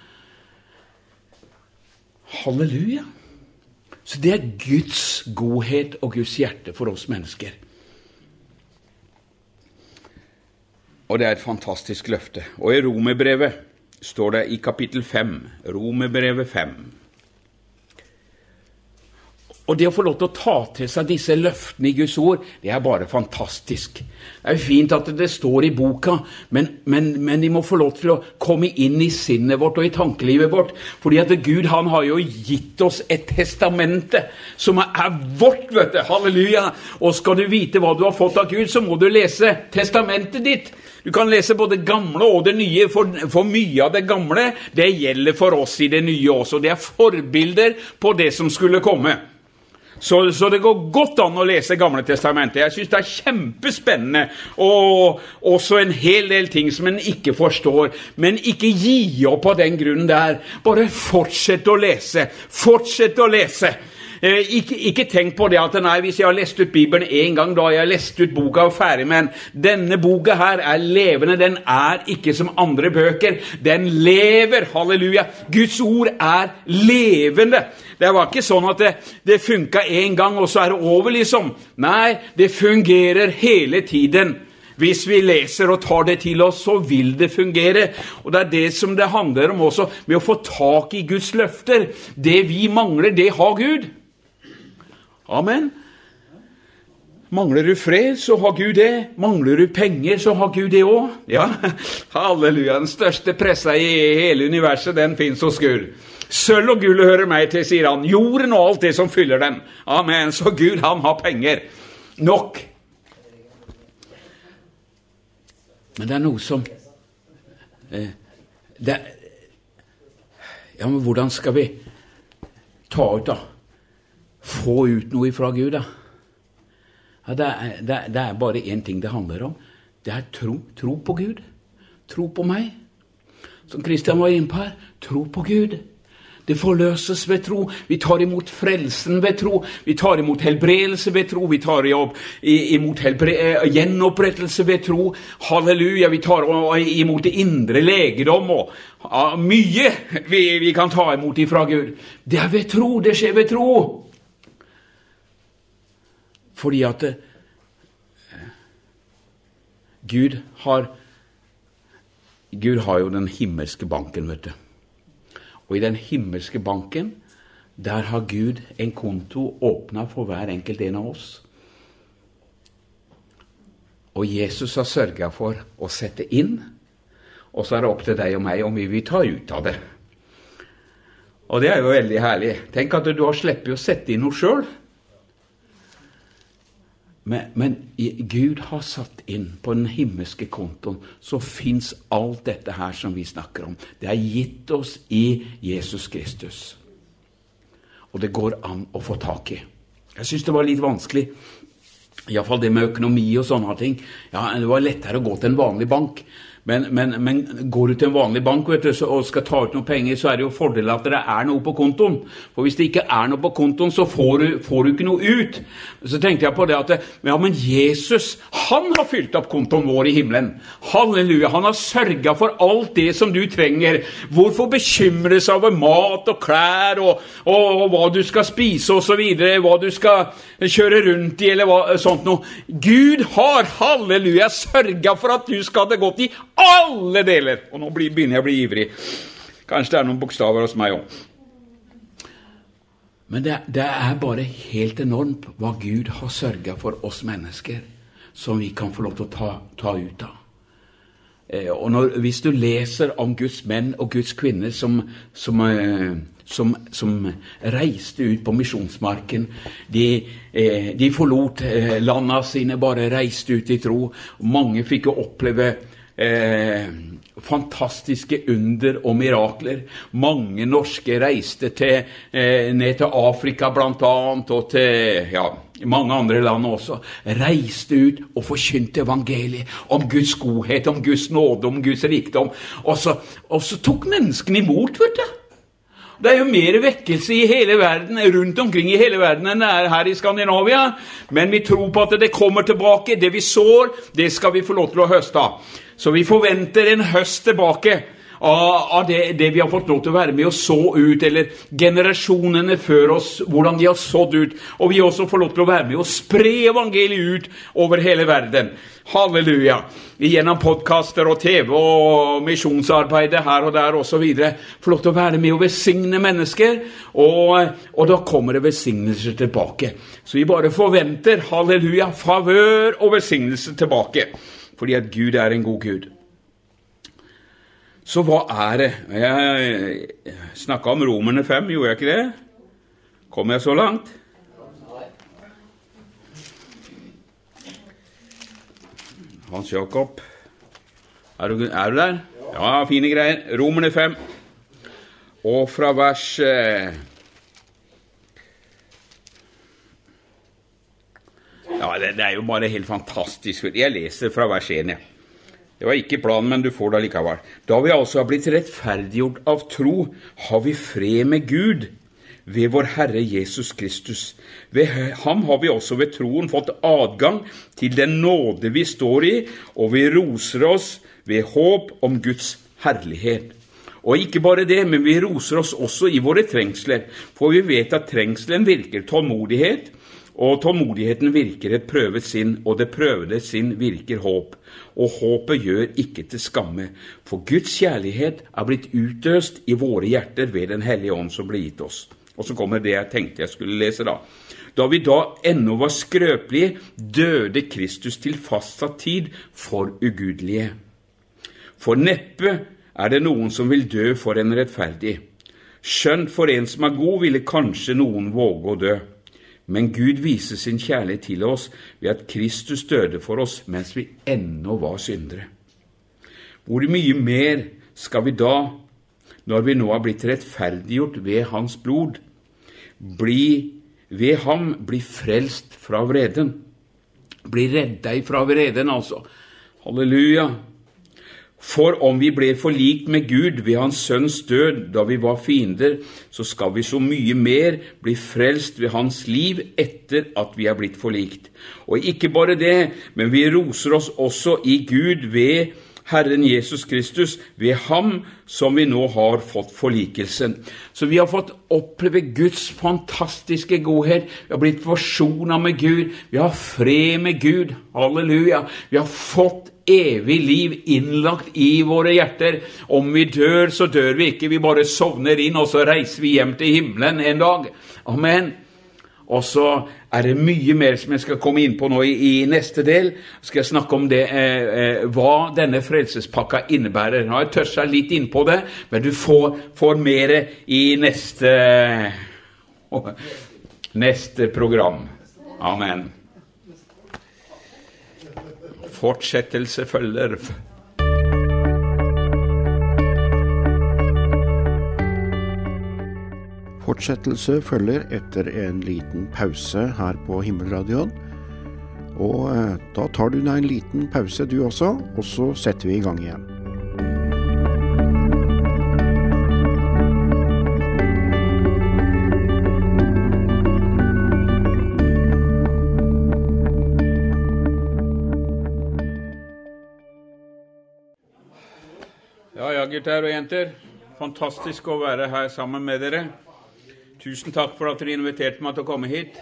Halleluja. Så det Guds godhet og Guds hjerte for oss mennesker. Og det et fantastisk løfte. Og i Romerbrevet står det i kapittel 5, Romerbrevet 5. Og det å få lov til å ta til seg disse løftene i Guds ord, det bare fantastisk. Det jo fint at det står i boka, men de må få lov til å komme inn i sinnet vårt og i tankelivet vårt, fordi at Gud, han har jo gitt oss et testamente som vårt, vet du, halleluja. Og skal du vite hva du har fått av Gud, så må du lese testamentet ditt. Du kan lese både gamle og det nye, for mye av det gamle, det gjelder for oss i det nye også. Det forbilder på det som skulle komme. Så det går godt an å lese Gamle testamentet. Jeg synes det kjempespennende, og også en hel del ting som en ikke forstår. Men ikke gi opp på den grunnen der. Bare fortsett å lese. Fortsett å lese. Ikke tenk på det at nei, hvis jeg har lest ut Bibelen en gang, da har jeg lest ut boka og ferdig, men denne boka her levende, den ikke som andre bøker, den lever, halleluja, Guds ord levende. Det var ikke sånn at det funket en gang, og så det over liksom. Nei, det fungerer hele tiden. Hvis vi leser og tar det til oss, så vil det fungere. Og det det som det handler om også, med å få tak i Guds løfter. Det vi mangler, det har Gud. Amen. Mangler du fred, så har Gud det. Mangler du penger, så har Gud det også. Ja, halleluja. Den største pressa i hele universet, den finnes hos Gud. Sølv og gull hører meg til, sier han. Jorden og alt det som fyller den. Amen. Så Gud, han har penger. Nok. Men det noe som... ja, men hvordan skal vi ta ut da? Få ut noe fra Gud da? Ja, det bare en ting det handler om. Det tro på Gud. Tro på meg. Som Kristian var inne på her. Tro på Gud. Det forløses ved tro. Vi tar imot frelsen ved tro. Vi tar imot helbredelse ved tro. Vi tar imot gjenopprettelse ved tro. Halleluja. Vi tar imot det indre legedom og mye vi kan ta imot ifra Gud. Det ved tro. Det skjer ved tro. Fordi at Gud har jo den himmelske banken, vet du. Og i den himmelske banken, der har Gud en konto åpnet for hver enkelt en av oss. Og Jesus har sørget for å sette inn, og så det opp til deg og meg om vi vil ta ut av det. Og det jo veldig herlig. Tenk at du har sleppet å sette inn noe selv. Men Gud har satt inn på den himmelske kontoen, så finns alt dette her som vi snakker om. Det gitt oss i Jesus Kristus. Og det går an å få tak i. Jeg synes det var litt vanskelig. I hvert fall det med økonomi og sånne ting. Ja, det var lettere å gå til en vanlig bank. Men går du til en vanlig bank vet du, og skal ta ut noen penger, så det jo fordel at det noe på kontoen. For hvis det ikke noe på kontoen, så får du ikke noe ut. Så tenkte jeg på det at, ja, men Jesus, han har fylt opp kontoen vår i himmelen. Halleluja, han har sørget for alt det som du trenger. Hvorfor bekymres over mat og klær og hva du skal spise og så videre, hva du skal kjøre rundt i eller sånt noe. Gud har, halleluja, sørget for at du skal ha det godt i alle deler. Og nå begynner jeg å bli ivrig. Kanskje det noen bokstaver hos meg også. Men det bare helt enormt hva Gud har sørget for oss mennesker, som vi kan få lov til å ta ut av. Og hvis du leser om Guds menn og Guds kvinner som reiste ut på misjonsmarken, de forlot landene sine, bare reiste ut i tro. Mange fikk jo oppleve fantastiske under og mirakler. Mange norske reiste ned til Afrika blant annet, og til mange andre land også. Reiste ut og forkynte evangeliet om Guds godhet, om Guds nåde, om Guds rikdom. Og så tok menneskene imot, vet du. Det jo mer vekkelse i hele verden, rundt omkring i hele verden enn det her i Skandinavia. Men vi tror på at det kommer tilbake. Det vi sår, det skal vi få lov til å høste av. Så vi forventer en høst tilbake av det vi har fått lov til å være med og så ut, eller generasjonene før oss, hvordan de har sådd ut. Og vi også får lov til å være med og spre evangeliet ut over hele verden. Halleluja! Gjennom podcaster og TV og misjonsarbeidet her og der og så videre. Får lov til å være med og velsigne mennesker, og da kommer det velsignelser tilbake. Så vi bare forventer, halleluja, favør og velsignelse tilbake. Fordi at Gud en god Gud. Så hva det? Jeg snakket om Romerne 5, gjorde jeg ikke det? Kom jeg så langt? Hans Jakob, du der? Ja, fine greier. Romerne 5. Og fra vers... Ja, det jo bare helt fantastisk. Jeg leser fra vers 1. Det var ikke planen, men du får det likevel. Da vi altså har blitt rettferdiggjort av tro, har vi fred med Gud ved vår Herre Jesus Kristus. Ved ham har vi også ved troen fått adgang til den nåde vi står i, og vi roser oss ved håp om Guds herlighet. Og ikke bare det, men vi roser oss også i våre trengsler, for vi vet at trengselen virker tålmodighet, og tålmodigheten virker et prøvet sinn, og det prøvede sinn virker håp. Og håpet gjør ikke til skamme, for Guds kjærlighet blitt utøst i våre hjerter ved den hellige ånd som ble gitt oss. Og så kommer det jeg tenkte jeg skulle lese da. Da vi da ennå var skrøpelige, døde Kristus til fastsatt tid for ugudelige. For neppe det noen som vil dø for en rettferdig. Skjønt for en som god, ville kanskje noen våge å dø. Men Gud viser sin kjærlighet til oss ved at Kristus døde for oss mens vi ennå var syndere. Hvor mye mer skal vi da, når vi nå har blitt rettferdiggjort ved hans blod, ved ham bli frelst fra vreden? Bli reddet fra vreden, altså. Halleluja! For om vi ble forlikt med Gud ved hans sønns død da vi var fiender, så skal vi så mye mer bli frelst ved hans liv etter at vi blitt forlikt. Og ikke bare det, men vi roser oss også i Gud ved Herren Jesus Kristus, ved ham som vi nå har fått forlikelsen. Så vi har fått oppleve Guds fantastiske godhet. Vi har blitt forsonet med Gud. Vi har fred med Gud. Halleluja. Vi har fått evig liv innlagt i våre hjerter. Om vi dør, så dør vi ikke. Vi bare sovner inn, og så reiser vi hjem til himmelen en dag. Amen. Og så det mye mer som jeg skal komme inn på nå i neste del. Skal jeg snakke om det, hva denne frelsespakka innebærer. Nå har jeg tørst litt inn på det, men du får mer i neste program. Amen. Fortsettelse følger. Fortsettelse følger etter en liten pause her på Himmelradioen. Og da tar du deg en liten pause du også, og så setter vi i gang igjen. Ja, gutter og jenter. Fantastisk å være her sammen med dere. Tusen takk for at dere inviterte meg til å komme hit.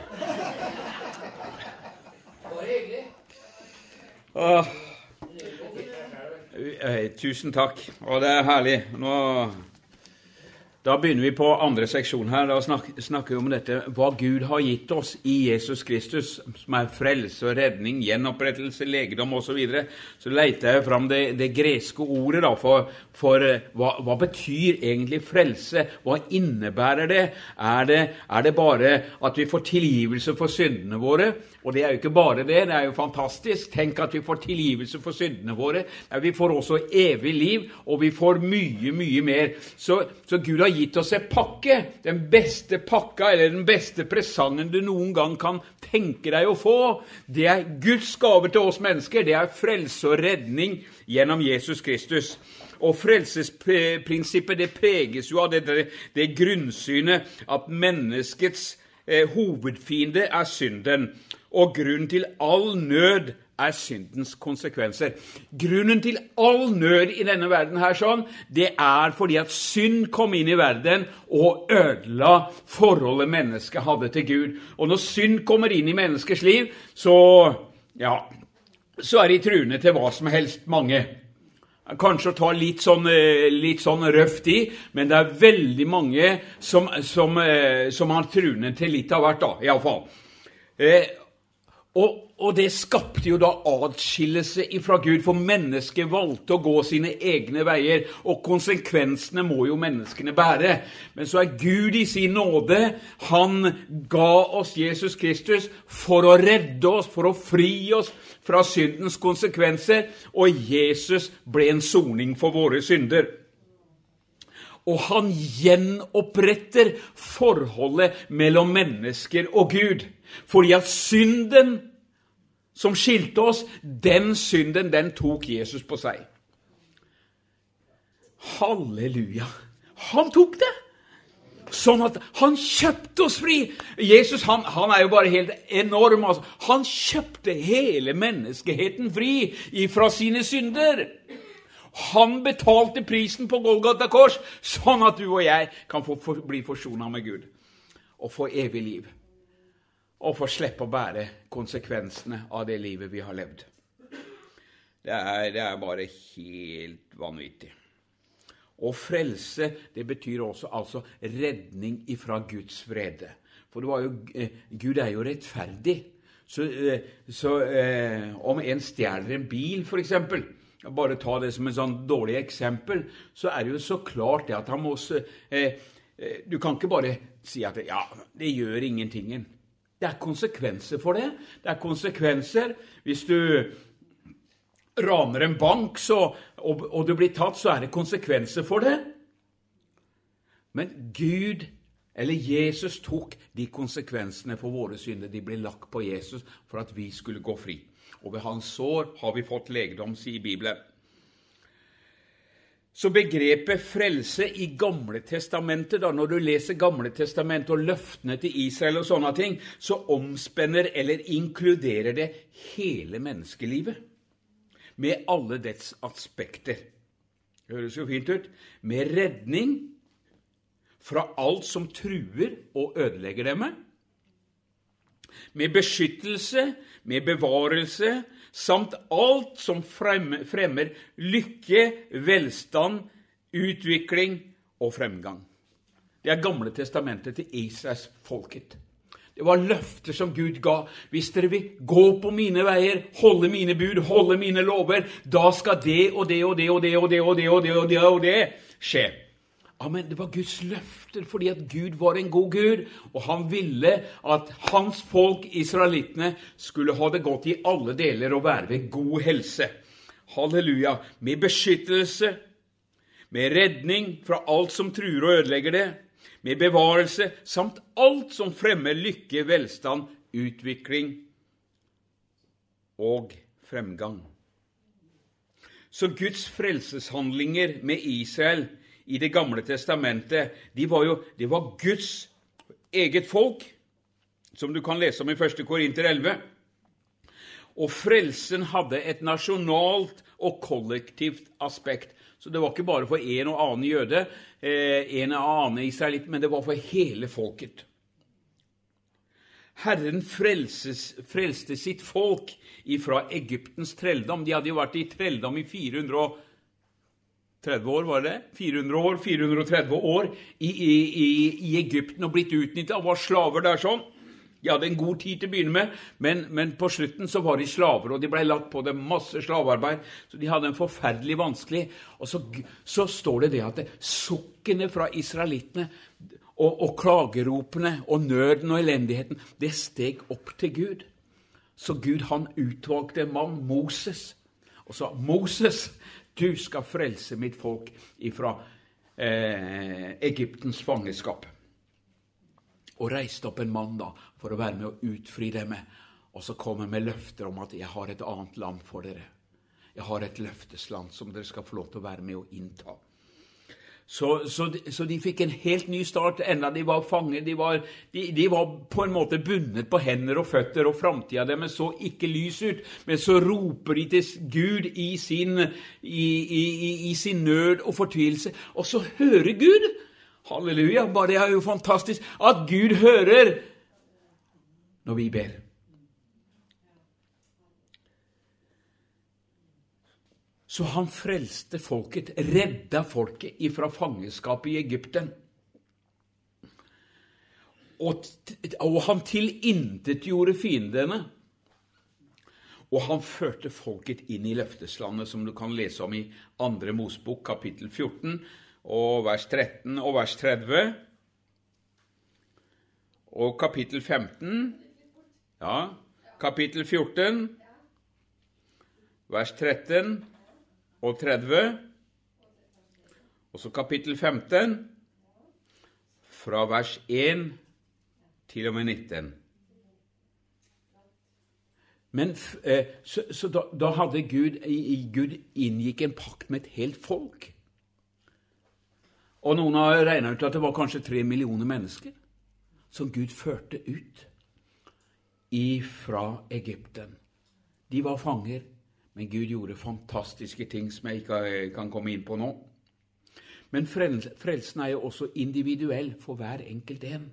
Bare hyggelig. Tusen takk. Og det herlig. Da begynner vi på andre seksjon her. Da snakker vi om dette, hva Gud har gitt oss i Jesus Kristus, som frelse og redning, gjenopprettelse, legedom og så videre. Så leter jeg fram det greske ordet da, for hva betyr egentlig frelse? Hva innebærer det? Er det bare at vi får tilgivelse for syndene våre? Og det jo ikke bare det jo fantastisk. Tenk at vi får tilgivelse for syndene våre. Vi får også evig liv, og vi får mye, mye mer. Så Gud har gitt oss en pakke, den beste pakka, eller den beste presangen du noen gang kan tenke deg å få. Det Guds gave til oss mennesker, det frelse og redning gjennom Jesus Kristus. Og frelsesprinsippet, det preges jo av det grunnsynet at menneskets hovedfiende synden, og grunnen til all nød syndens konsekvenser. Grunnen til all nød i denne verden her sånn, det fordi at synd kom inn i verden og ødela forholdet mennesket hadde til Gud. Og når synd kommer inn i menneskers liv, så de truende til hva som helst mange. Kanskje å ta litt sånn røft i, men det veldig mange som har truende til litt av hvert da, i alle fall. Og det skapte jo da adskillelse ifra Gud, for mennesket valgte å gå sine egne veier, og konsekvensene må jo menneskene bære. Men så Gud i sin nåde, han ga oss Jesus Kristus for å redde oss, for å fri oss fra syndens konsekvenser, og Jesus ble en soning for våre synder. Og han gjenoppretter forholdet mellom mennesker og Gud, fordi at synden som skilte oss, den synden, den tok Jesus på seg. Halleluja! Han tok det! Sånn at han kjøpte oss fri. Jesus, han jo bare helt enorm. Altså. Han kjøpte hele menneskeheten fri fra sine synder. Han betalte prisen på Golgata kors, sånn at du og jeg kan bli forsonet med Gud. Og få evig liv. Og få slippe å bære konsekvensene av det livet vi har levd. Det bare helt vanvittig. Og frelse, det betyr også altså redning ifra Guds vrede. For det var jo, Gud jo rettferdig. Så om en stjeler en bil, for eksempel, bare ta det som en sånn dårlig eksempel, så det jo så klart det at han må... du kan ikke bare si at det gjør ingentingen. Det konsekvenser for det. Det konsekvenser hvis du raner en bank, og du blir tatt, så det konsekvenser for det. Men Gud, eller Jesus, tok de konsekvensene for våre synder. De ble lagt på Jesus for at vi skulle gå fri. Og ved hans sår har vi fått legedom, sier Bibelen. Så begrepet frelse i Gamle Testamentet, da, når du leser Gamle Testamentet og løftene til Israel og sånne ting, så omspenner eller inkluderer det hele menneskelivet, med alle dets aspekter. Det høres jo fint ut. Med redning fra alt som truer og ødelegger dem, med beskyttelse, med bevarelse, samt alt som fremmer lykke, velstand, utvikling og fremgang. Det Gamle Testamentet til Israels folket. Det var løfter som Gud ga. Hvis dere vil gå på mine veier, holde mine bud, holde mine lover, da skal det og det og det og det og det og det og det og det og det skje. Amen, det var Guds løfter, fordi at Gud var en god Gud, og han ville at hans folk, israelittene, skulle ha det godt i alle deler og være ved god helse. Halleluja! Med beskyttelse, med redning fra alt som truer og ødelegger det, med bevarelse, samt alt som fremmer lykke, velstand, utvikling og fremgang. Så Guds frelseshandlinger med Israel i det Gamle Testamentet, det var Guds eget folk, som du kan lese om i 1. Korinter 11. Og frelsen hadde et nasjonalt og kollektivt aspekt. Så det var ikke bare for en og annen jøde, en og annen israelitt, men det var for hele folket. Herren frelste sitt folk ifra Egyptens trelldom. De hadde jo vært i trelldom i 430 år, var det? 430 år i Egypten og blitt utnyttet og var slaver der sånn. De hadde en god tid til å begynne med, men på slutten så var de slaver, og de ble lagt på dem masse slavearbeid, så de hadde en forferdelig vanskelig. Og så står det at sukkene fra israelittene, og klageropene, og nøden og elendigheten, det steg opp til Gud. Så Gud, han utvalgte en mann, Moses, og sa, Moses, du skal frelse mitt folk ifra Egyptens fangeskap. Og reiste opp en mann da, for å være med å utfri dem, og så kom han med løfter om at jeg har et annet land for dere. Jeg har et løftesland som dere skal få lov til å være med å innta. Så de fikk en helt ny start, enda de var fanget, de var på en måte bundet på hender og føtter, og fremtiden deres så ikke lys ut, men så roper de til Gud i sin nød og fortvilelse, og så hører Gud. Halleluja, bare det er jo fantastisk at Gud hører når vi ber. Så han frelste folket, redda folket ifra fangeskapet i Egypten. Og han tilintetgjorde fiendene. Og han førte folket inn i løfteslandet, som du kan lese om i 2. Mosebok, kapittel 14, og vers 13 og vers 30, og kapittel 15, kapittel 14, vers 13 og 30, og så kapittel 15, fra vers 1 til og med 19. Men så da hadde Gud inngikk en pakt med et helt folk. Og noen har regnet ut at det var kanskje 3 millioner mennesker som Gud førte ut ifra Egypten. De var fanger, men Gud gjorde fantastiske ting som jeg ikke kan komme inn på nå. Men frelsen er jo også individuell for hver enkelt en.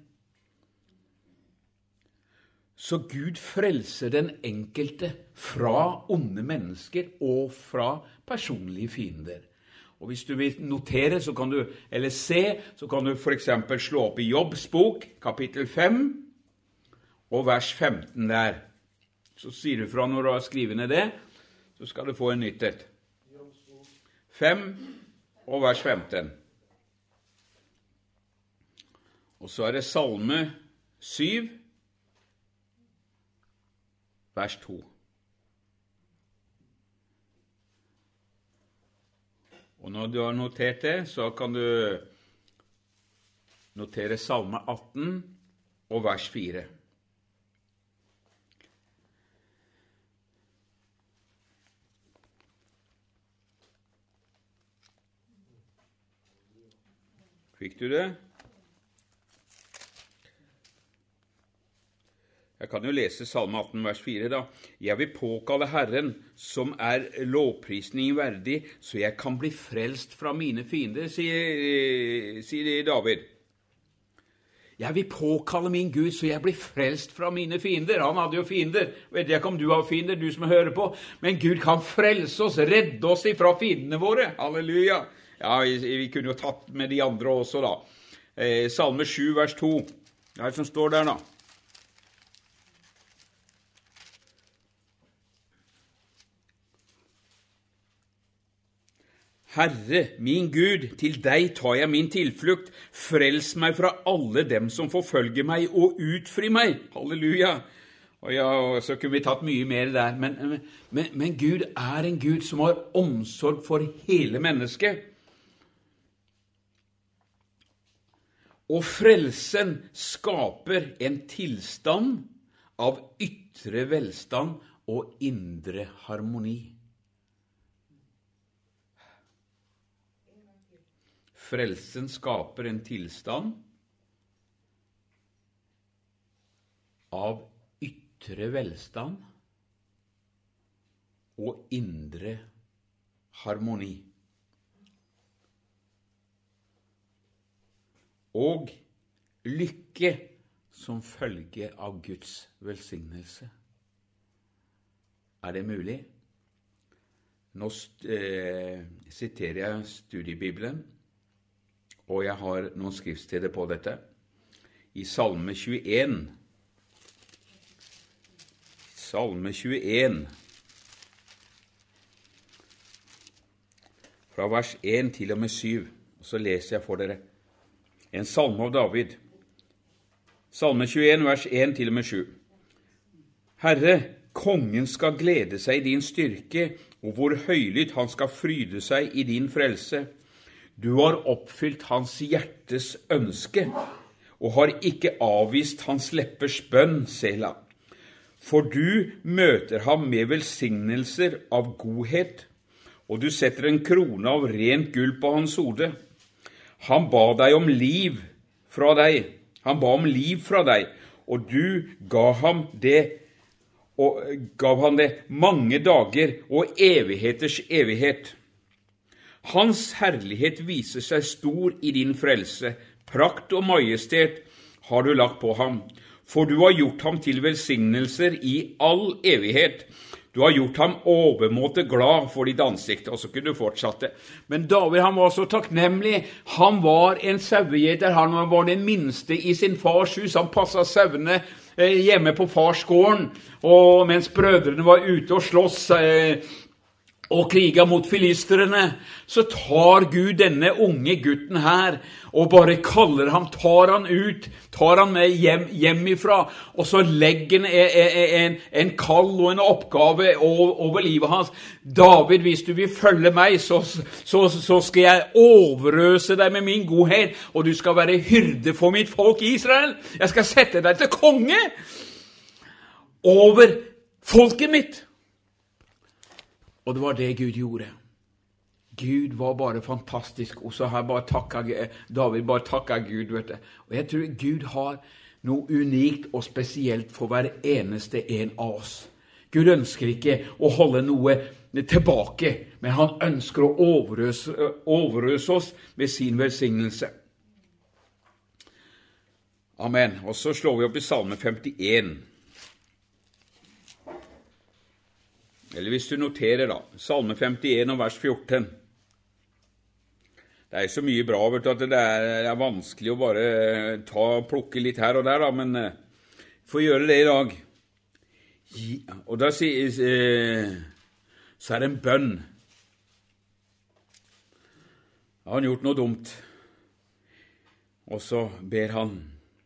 Så Gud frelser den enkelte fra onde mennesker og fra personlige fiender. Og hvis du vil notere, så kan du, eller se, så kan du for eksempel slå opp i Jobbs bok, kapittel 5, og vers 15 der. Så sier du fra når du har skrivet ned det, så skal du få en nytt et. 5 og vers 15. Og så er det Salme 7, vers 2. Og når du har notert det, så kan du notere Salme 18 og vers 4. Fikk du det? Jeg kan jo lese Salme 18, vers 4 da. Jeg vil påkalle Herren, som er lovprisning verdig, så jeg kan bli frelst fra mine fiender, sier David. Jeg vil påkalle min Gud, så jeg blir frelst fra mine fiender. Han hadde jo fiender. Vet jeg ikke om du har fiender, du som hører på. Men Gud kan frelse oss, redde oss ifra fiendene våre. Halleluja. Ja, vi kunne jo tatt med de andre også da. Salme 7, vers 2. Det er som står der da. Herre, min Gud, til deg tar jeg min tilflukt. Frels meg fra alle dem som forfølger meg, og utfri meg. Halleluja. Og ja, så kunne vi tatt mye mer der. Men Gud er en Gud som har omsorg for hele mennesket. Og frelsen skaper en tilstand av ytre velstand og indre harmoni. Frelsen skaper en tilstand av ytre velstand og indre harmoni. Og lykke som følge av Guds velsignelse. Det mulig? Nå siterer jeg studiebibelen, og jeg har noen skriftsteder på dette. I Salme 21, fra vers 1 til og med 7, og så leser jeg for dere. En salme av David. Salme 21, vers 1 til og med 7. Herre, kongen skal glede seg i din styrke, og hvor høylytt han skal fryde seg i din frelse. Du har oppfylt hans hjertes ønske, og har ikke avvist hans leppers bønn, Sela. For du møter ham med velsignelser av godhet, og du setter en krone av rent gull på hans hode. Han ba om liv fra deg, og du gav ham det mange dager og evigheters evighet. Hans herlighet viser seg stor i din frelse. Prakt og majestet har du lagt på ham, for du har gjort ham til velsignelser i all evighet. Du har gjort ham overmåte glad for ditt ansikt, og så kunne du fortsette. Men David, han var så takknemlig. Han var en sauegjeter, han var den minste i sin fars hus. Han passet sauene hjemme på farsgården, og mens brødrene var ute og slåss og kriget mot filistrene, så tar Gud denne unge gutten her, og bare kaller ham, tar han med hjem ifra, og så legger han en kall og en oppgave over livet hans. David, hvis du vil følge meg, så skal jeg overøse deg med min godhet, og du skal være hyrde for mitt folk Israel. Jeg skal sette deg til konge over folket mitt. Og det var det Gud gjorde. Gud var bare fantastisk, og så har David bare takket Gud, vet du. Og jeg tror Gud har noe unikt og spesielt for hver eneste en av oss. Gud ønsker ikke å holde noe tilbake, men han ønsker å overøse oss med sin velsignelse. Amen. Og så slår vi opp i Salme 51. Eller hvis du noterer da, Salme 51 og vers 14. Det så mye bra, vet du, at det er vanskelig å bare plukke litt her og der, da, men få gjøre det i dag. Og da så det en bønn. Har han gjort noe dumt? Og så ber han.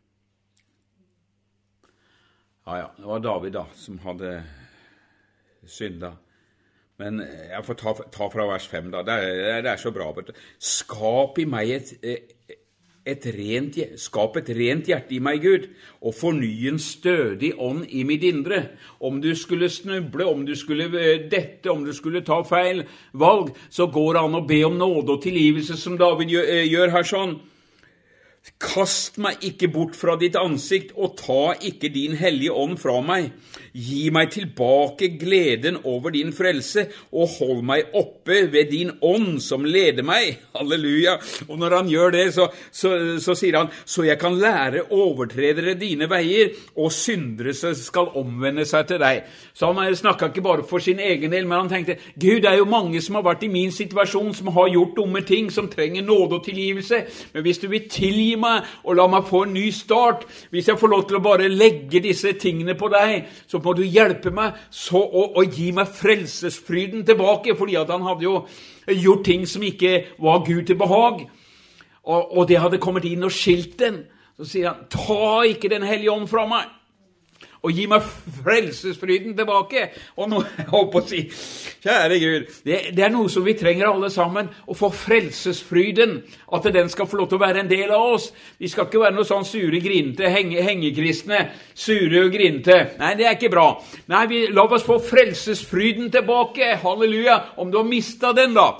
Ja, det var David da, som hadde synda. Men jeg får ta fra vers 5 da. Det så bra. Skap i meg et rent hjerte i meg, Gud, og forny en stødig ånd i mitt indre. Om du skulle snuble, om du skulle dette, om du skulle ta feil valg, så går det an å be om nåde og tilgivelse, som David gjør her sånn. Kast meg ikke bort fra ditt ansikt, og ta ikke din hellige ånd fra meg. Gi meg tilbake gleden over din frelse, og hold meg oppe ved din ånd som leder meg. Halleluja! Og når han gjør det, så sier han, så jeg kan lære overtredere dine veier, og syndere skal omvende seg til deg. Så han snakket ikke bare for sin egen del, men han tenkte, Gud, det jo mange som har vært i min situasjon, som har gjort dumme ting, som trenger nåde og tilgivelse. Men hvis du vil tilgi meg, og la meg få en ny start, hvis jeg får lov til å bare legge disse tingene på deg, så må du hjelpe meg og gi meg frelsesfryden tilbake, fordi at han hadde jo gjort ting som ikke var Gud til behag, og det hadde kommet inn og skilt den. Så sier han, ta ikke den hellige ånd fra meg, og gi meg frelsesfryden tilbake. Og nå, jeg håper å si, kjære Gud, det noe som vi trenger alle sammen, å få frelsesfryden, at den skal få lov til å være en del av oss. Vi skal ikke være noe sånn sure, grinete, hengekristne, sure og grinete. Nei, det ikke bra. Nei, la oss få frelsesfryden tilbake. Halleluja. Om du har mistet den da,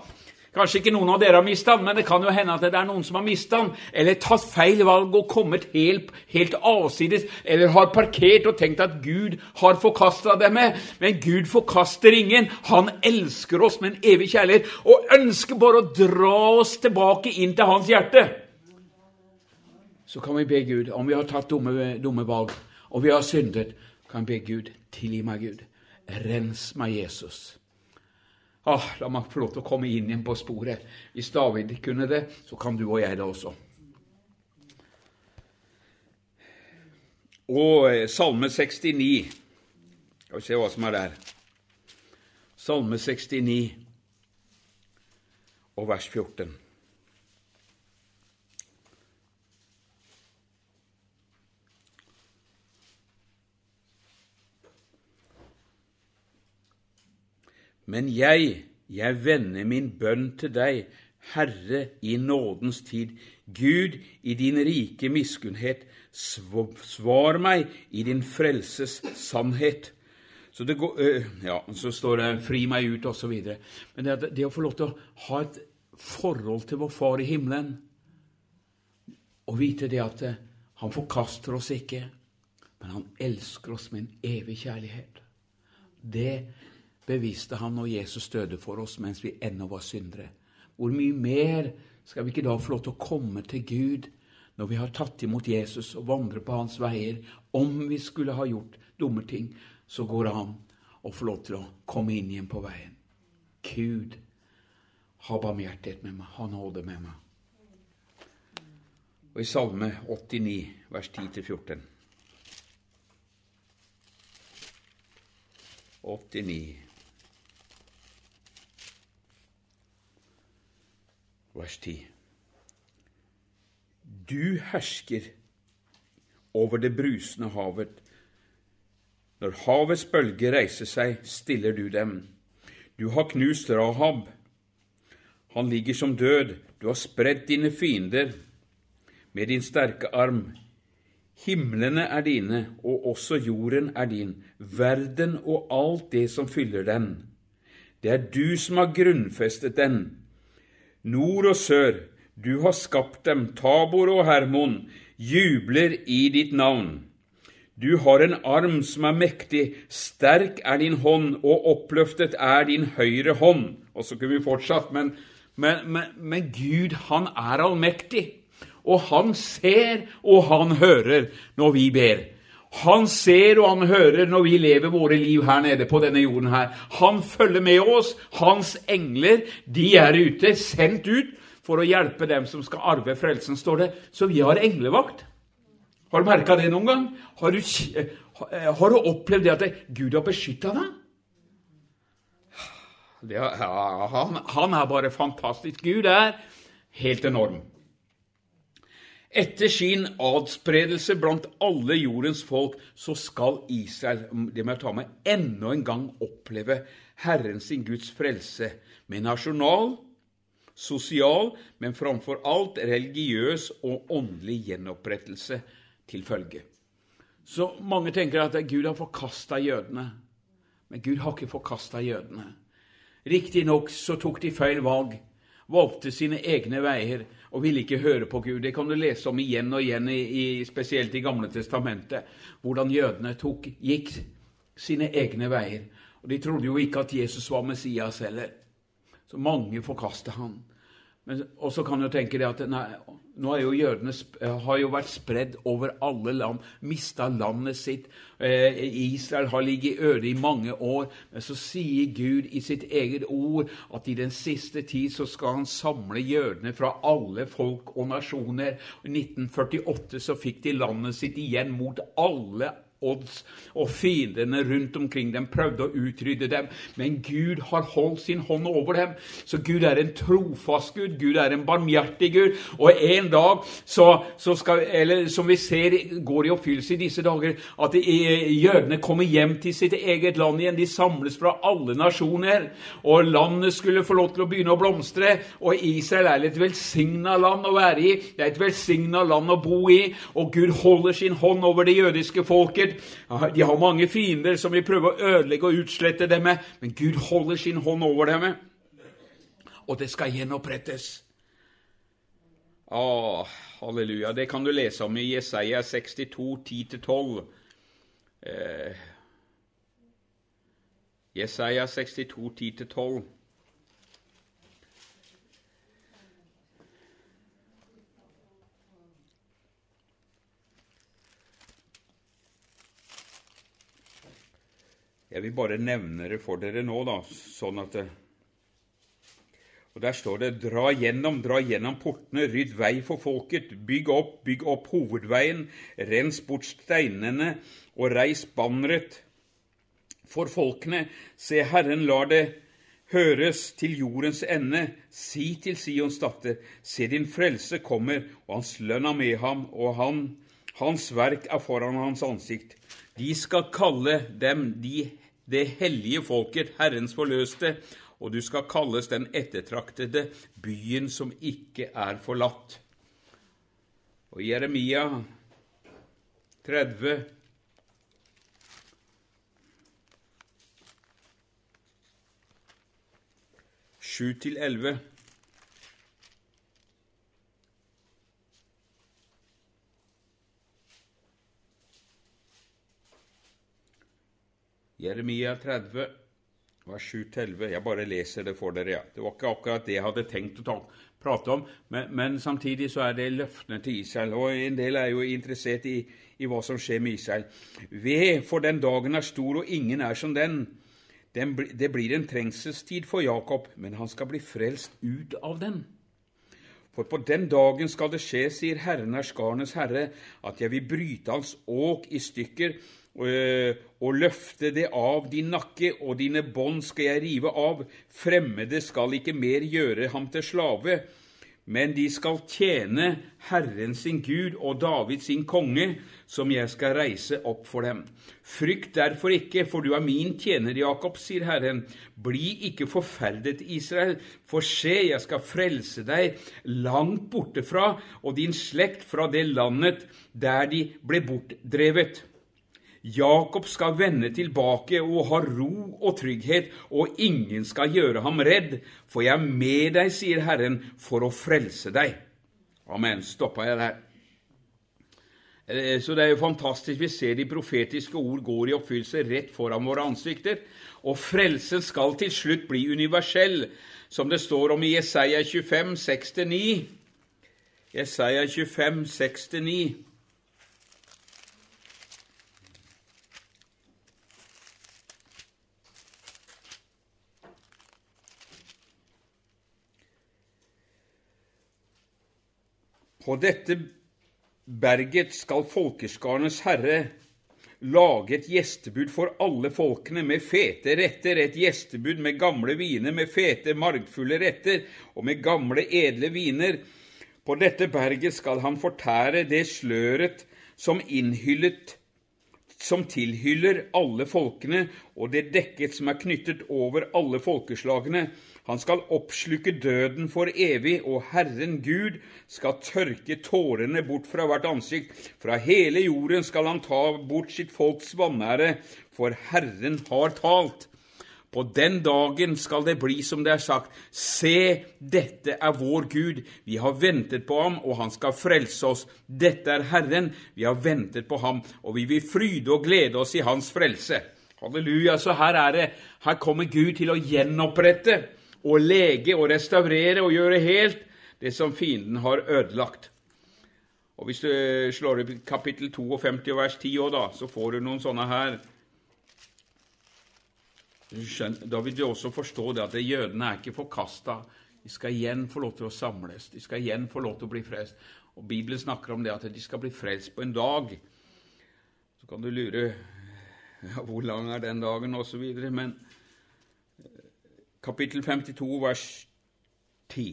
Kanskje ikke noen av dere har mistet han, men det kan jo hende at det er noen som har mistet han, eller tatt feil valg og kommet helt avsides, eller har parkert og tenkt at Gud har forkastet dem med. Men Gud forkaster ingen. Han elsker oss med en evig kjærlighet, og ønsker bare å dra oss tilbake inn til hans hjerte. Så kan vi be Gud, om vi har tatt dumme valg, og vi har syndet, kan vi be Gud, tilgi meg Gud, rens meg Jesus. La meg få lov til å komme inn igjen på sporet. Hvis David kunne det, så kan du og jeg det også. Og Salme 69, skal vi se hva som er der. Salme 69 og vers 14. Men jeg vender min bønn til deg, Herre, i nådens tid. Gud, i din rike miskunnhet, svar meg i din frelses sannhet. Så det går, så står det, fri meg ut, og så videre. Men det å få lov til å ha et forhold til vår far i himmelen, og vite det at han forkaster oss ikke, men han elsker oss med en evig kjærlighet. Det beviste han når Jesus døde for oss mens vi ennå var syndere. Hvor mye mer skal vi ikke da få lov til å komme til Gud når vi har tatt imot Jesus og vandre på hans veier? Om vi skulle ha gjort dumme ting, så går det an å få lov til å komme inn igjen på veien. Gud, ha barmhjertighet med meg, ha nåde med meg. Og i Salme 89, vers 10-14. 89. Vers 10. Du hersker over det brusende havet. Når havets bølger reiser seg, stiller du dem. Du har knust Rahab. Han ligger som død. Du har spredt dine fiender med din sterke arm. Himlene er dine, og også jorden er din, verden og alt det som fyller den. Det er du som har grunnfestet den. Nord og sør, du har skapt dem, Tabor og Hermon, jubler i ditt navn. Du har en arm som er mektig, sterk er din hånd, og oppløftet er din høyre hånd. Og så kunne vi fortsatt, men Gud, han er allmektig, og han ser og han hører når vi ber. Han ser og han hører når vi lever våre liv her nede på denne jorden her. Han følger med oss. Hans engler, de er ute, sendt ut for å hjelpe dem som skal arve frelsen, står det. Så vi har englevakt. Har du merket det noen gang? Har du opplevd det at Gud har beskyttet deg? Han er bare fantastisk. Gud er helt enorm. Etter sin adspredelse blant alle jordens folk, så skal Israel, det må jeg ta med, enda en gang oppleve Herren sin Guds frelse med nasjonal, sosial, men framfor alt religiøs og åndelig gjenopprettelse til følge. Så mange tenker at Gud har forkastet jødene, men Gud har ikke forkastet jødene. Riktig nok så tok de feil valg, valgte sine egne veier, og ville ikke høre på Gud. Det kan du lese om igjen og igjen, spesielt i Gamle Testamentet, hvordan jødene gikk sine egne veier. Og de trodde jo ikke at Jesus var Messias heller. Så mange forkastet han. Og så kan du tenke det at nå er jo jødene har jo vært spredd over alle land, mistet landet sitt. Israel har ligget øde i mange år, men så sier Gud i sitt eget ord at i den siste tid så skal han samle jødene fra alle folk og nasjoner. I 1948 så fikk de landet sitt igjen mot alle odds, og fiendene rundt omkring dem prøvde å utrydde dem, men Gud har holdt sin hånd over dem. Så Gud er en trofast Gud, Gud er en barmhjertig Gud, og en dag så skal, eller som vi ser går i oppfyllelse i disse dager, at jødene kommer hjem til sitt eget land igjen. De samles fra alle nasjoner, og landet skulle få lov til å begynne å blomstre, og Israel er et velsignet land å være i, det er et velsignet land å bo i, og Gud holder sin hånd over det jødiske folket. De har mange fiender som vil prøve å ødelegge og utslette dem med, men Gud holder sin hånd over dem med. og det skal gjenopprettes. Halleluja. Det kan du lese om i Jesaja 62, 10-12. Jesaja 62, 10-12. Jeg vil bare nevne det for dere nå, da, sånn at det... Og der står det, dra gjennom portene, rydd vei for folket, bygg opp hovedveien, rens bort steinene og reis banneret for folkene. Se, Herren lar det høres til jordens ende. Si til Sions datter, se din frelse kommer, og hans lønn er med ham, og hans verk er foran hans ansikt. De skal kalle dem det hellige folket, Herrens forløste, og du skal kalles den ettertraktede byen som ikke er forlatt. Og Jeremia 30, sju til 11. Jeremia 30, vers 7-11. Jeg bare leser det for dere, ja. Det var ikke akkurat det jeg hadde tenkt å prate om, men samtidig så er det løftene til Israel, og en del er jo interessert i hva som skjer med Israel. Ved, for den dagen er stor, og ingen er som den. Det blir en trengselstid for Jakob, men han skal bli frelst ut av den. For på den dagen skal det skje, sier Herren herskarenes Herre, at jeg vil bryte hans åk i stykker, og løfte det av din nakke, og dine bånd skal jeg rive av. Fremmede skal ikke mer gjøre ham til slave, men de skal tjene Herren sin Gud og David sin konge, som jeg skal reise opp for dem. Frykt derfor ikke, for du er min tjener, Jakob, sier Herren. Bli ikke forferdet, Israel, for se, jeg skal frelse deg langt borte fra, og din slekt fra det landet der de ble bortdrevet. Jakob skal vende tilbake og ha ro og trygghet, og ingen skal gjøre ham redd, for jeg er med deg, sier Herren, for å frelse deg. Amen. Stopper jeg der. Så det er jo fantastisk. Vi ser de profetiske ord går i oppfyllelse rett foran våre ansikter, og frelsen skal til slutt bli universell, som det står om i Jesaja 25, 6-9. Jesaja 25, 6-9. På dette berget skal folkeskarenes Herre lage et gjestebud for alle folkene med fete retter, et gjestebud med gamle viner, med fete, margfulle retter og med gamle, edle viner. På dette berget skal han fortære det sløret som tilhyller alle folkene, og det dekket som er knyttet over alle folkeslagene. Han skal oppslukke døden for evig, og Herren Gud skal tørke tårene bort fra hvert ansikt. Fra hele jorden skal han ta bort sitt folks vanære, for Herren har talt. På den dagen skal det bli som det er sagt, se, dette er vår Gud, vi har ventet på ham, og han skal frelse oss. Dette er Herren, vi har ventet på ham, og vi vil fryde og glede oss i hans frelse. Halleluja, så her kommer Gud til å gjenopprette, og lege og restaurere og gjøre helt det som fienden har ødelagt. Og hvis du slår opp kapittel 52 vers 10 også da, så får du noen sånne her. Da vil du også forstå det at jødene er ikke forkastet. De skal igjen få lov til å samles. De skal igjen få lov til å bli frelst. Og Bibelen snakker om det at de skal bli frelst på en dag. Så kan du lure, hvor lang er den dagen og så videre, men kapittel 52, vers 10.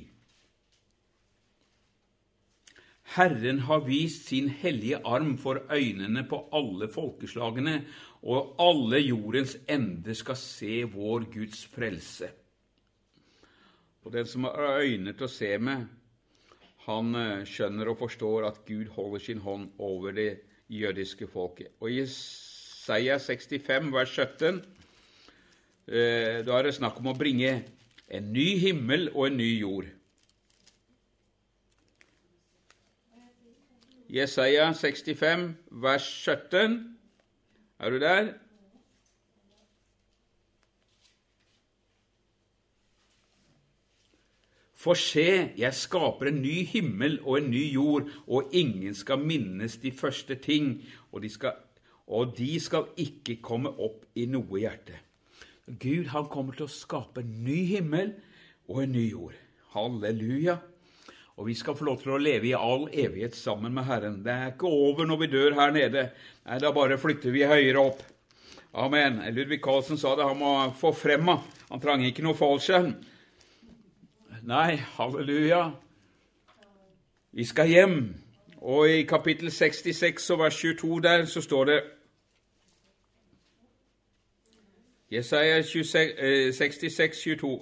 Herren har vist sin hellige arm for øynene på alle folkeslagene, og alle jordens ender skal se vår Guds frelse. Og den som har øyne til å se med, han skjønner og forstår at Gud holder sin hånd over det jødiske folket. Og i Jesaja 65, vers 17, da er det snakk om å bringe en ny himmel og en ny jord. Jesaja 65, vers 17. Er du der? For se, jeg skaper en ny himmel og en ny jord, og ingen skal minnes de første ting, og de skal ikke komme opp i noe hjerte. Gud, han kommer til å skape en ny himmel og en ny jord. Halleluja! Og vi skal få lov til å leve i all evighet sammen med Herren. Det er ikke over når vi dør her nede. Nei, da bare flytter vi høyere opp. Amen. Ludvig Karlsen sa det, han må få fremme. Han trang ikke noe fallskjerm. Nei, halleluja. Vi skal hjem. Og i kapittel 66 og vers 22 der, så står det Jesaja 66, 22.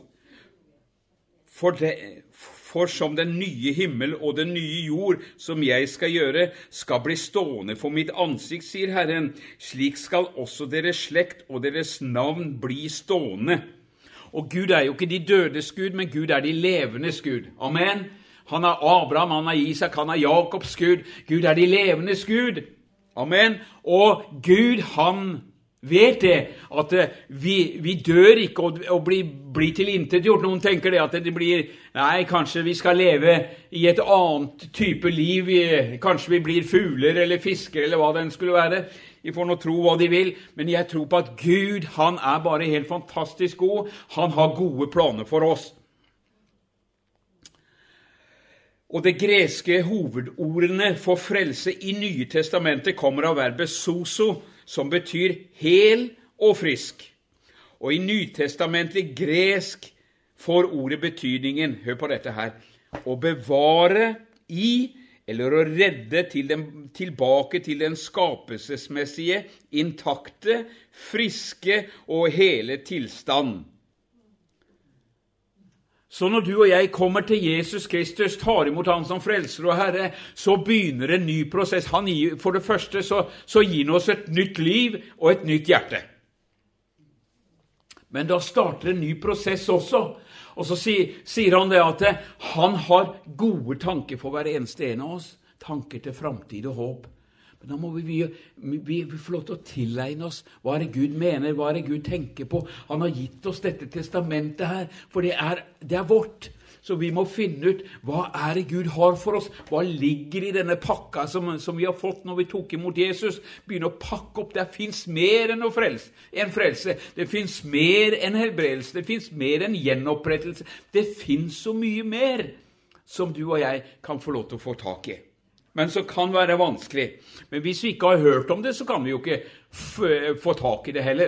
For som den nye himmel og den nye jord som jeg skal gjøre, skal bli stående for mitt ansikt, sier Herren. Slik skal også deres slekt og deres navn bli stående. Og Gud er jo ikke de dødes Gud, men Gud er de levendes Gud. Amen. Han er Abraham, han er Isak, han er Jakobs Gud. Gud er de levendes Gud. Amen. Og Gud, han vet det, at vi dør ikke og blir tilintetgjort. Noen tenker det at det blir, nei, kanskje vi skal leve i et annet type liv, kanskje vi blir fugler eller fisker eller hva den skulle være. De får nå tro hva de vil, men jeg tror på at Gud, han er bare helt fantastisk god. Han har gode planer for oss. Og det greske hovedordene for frelse i Nye Testamentet kommer av verbet sozo, som betyr hel og frisk. Og i nytestamentlig gresk får ordet betydningen, hør på dette her, å bevare i, eller å redde tilbake til den skapelsesmessige, intakte, friske og hele tilstand. Så når du og jeg kommer til Jesus Kristus, tar imot han som frelser og Herre, så begynner en ny prosess. For det første så gir han oss et nytt liv og et nytt hjerte. Men da starter en ny prosess også. Og så sier han det at han har gode tanker for hver eneste en av oss. Tanker til fremtid og håp. Men da må vi få lov til å tilegne oss. Hva er det Gud mener? Hva er det Gud tenker på? Han har gitt oss dette testamentet her, for det er vårt. Så vi må finne ut, hva er det Gud har for oss? Hva ligger i denne pakka som vi har fått når vi tok imot Jesus? Begynne å pakke opp. Det finnes mer enn en frelse. Det finnes mer enn helbredelse. Det finnes mer enn gjenopprettelse. Det finnes så mye mer som du og jeg kan få lov til å få tak i. Men så kan være vanskelig. Men hvis vi ikke har hørt om det, så kan vi jo ikke få tak i det heller.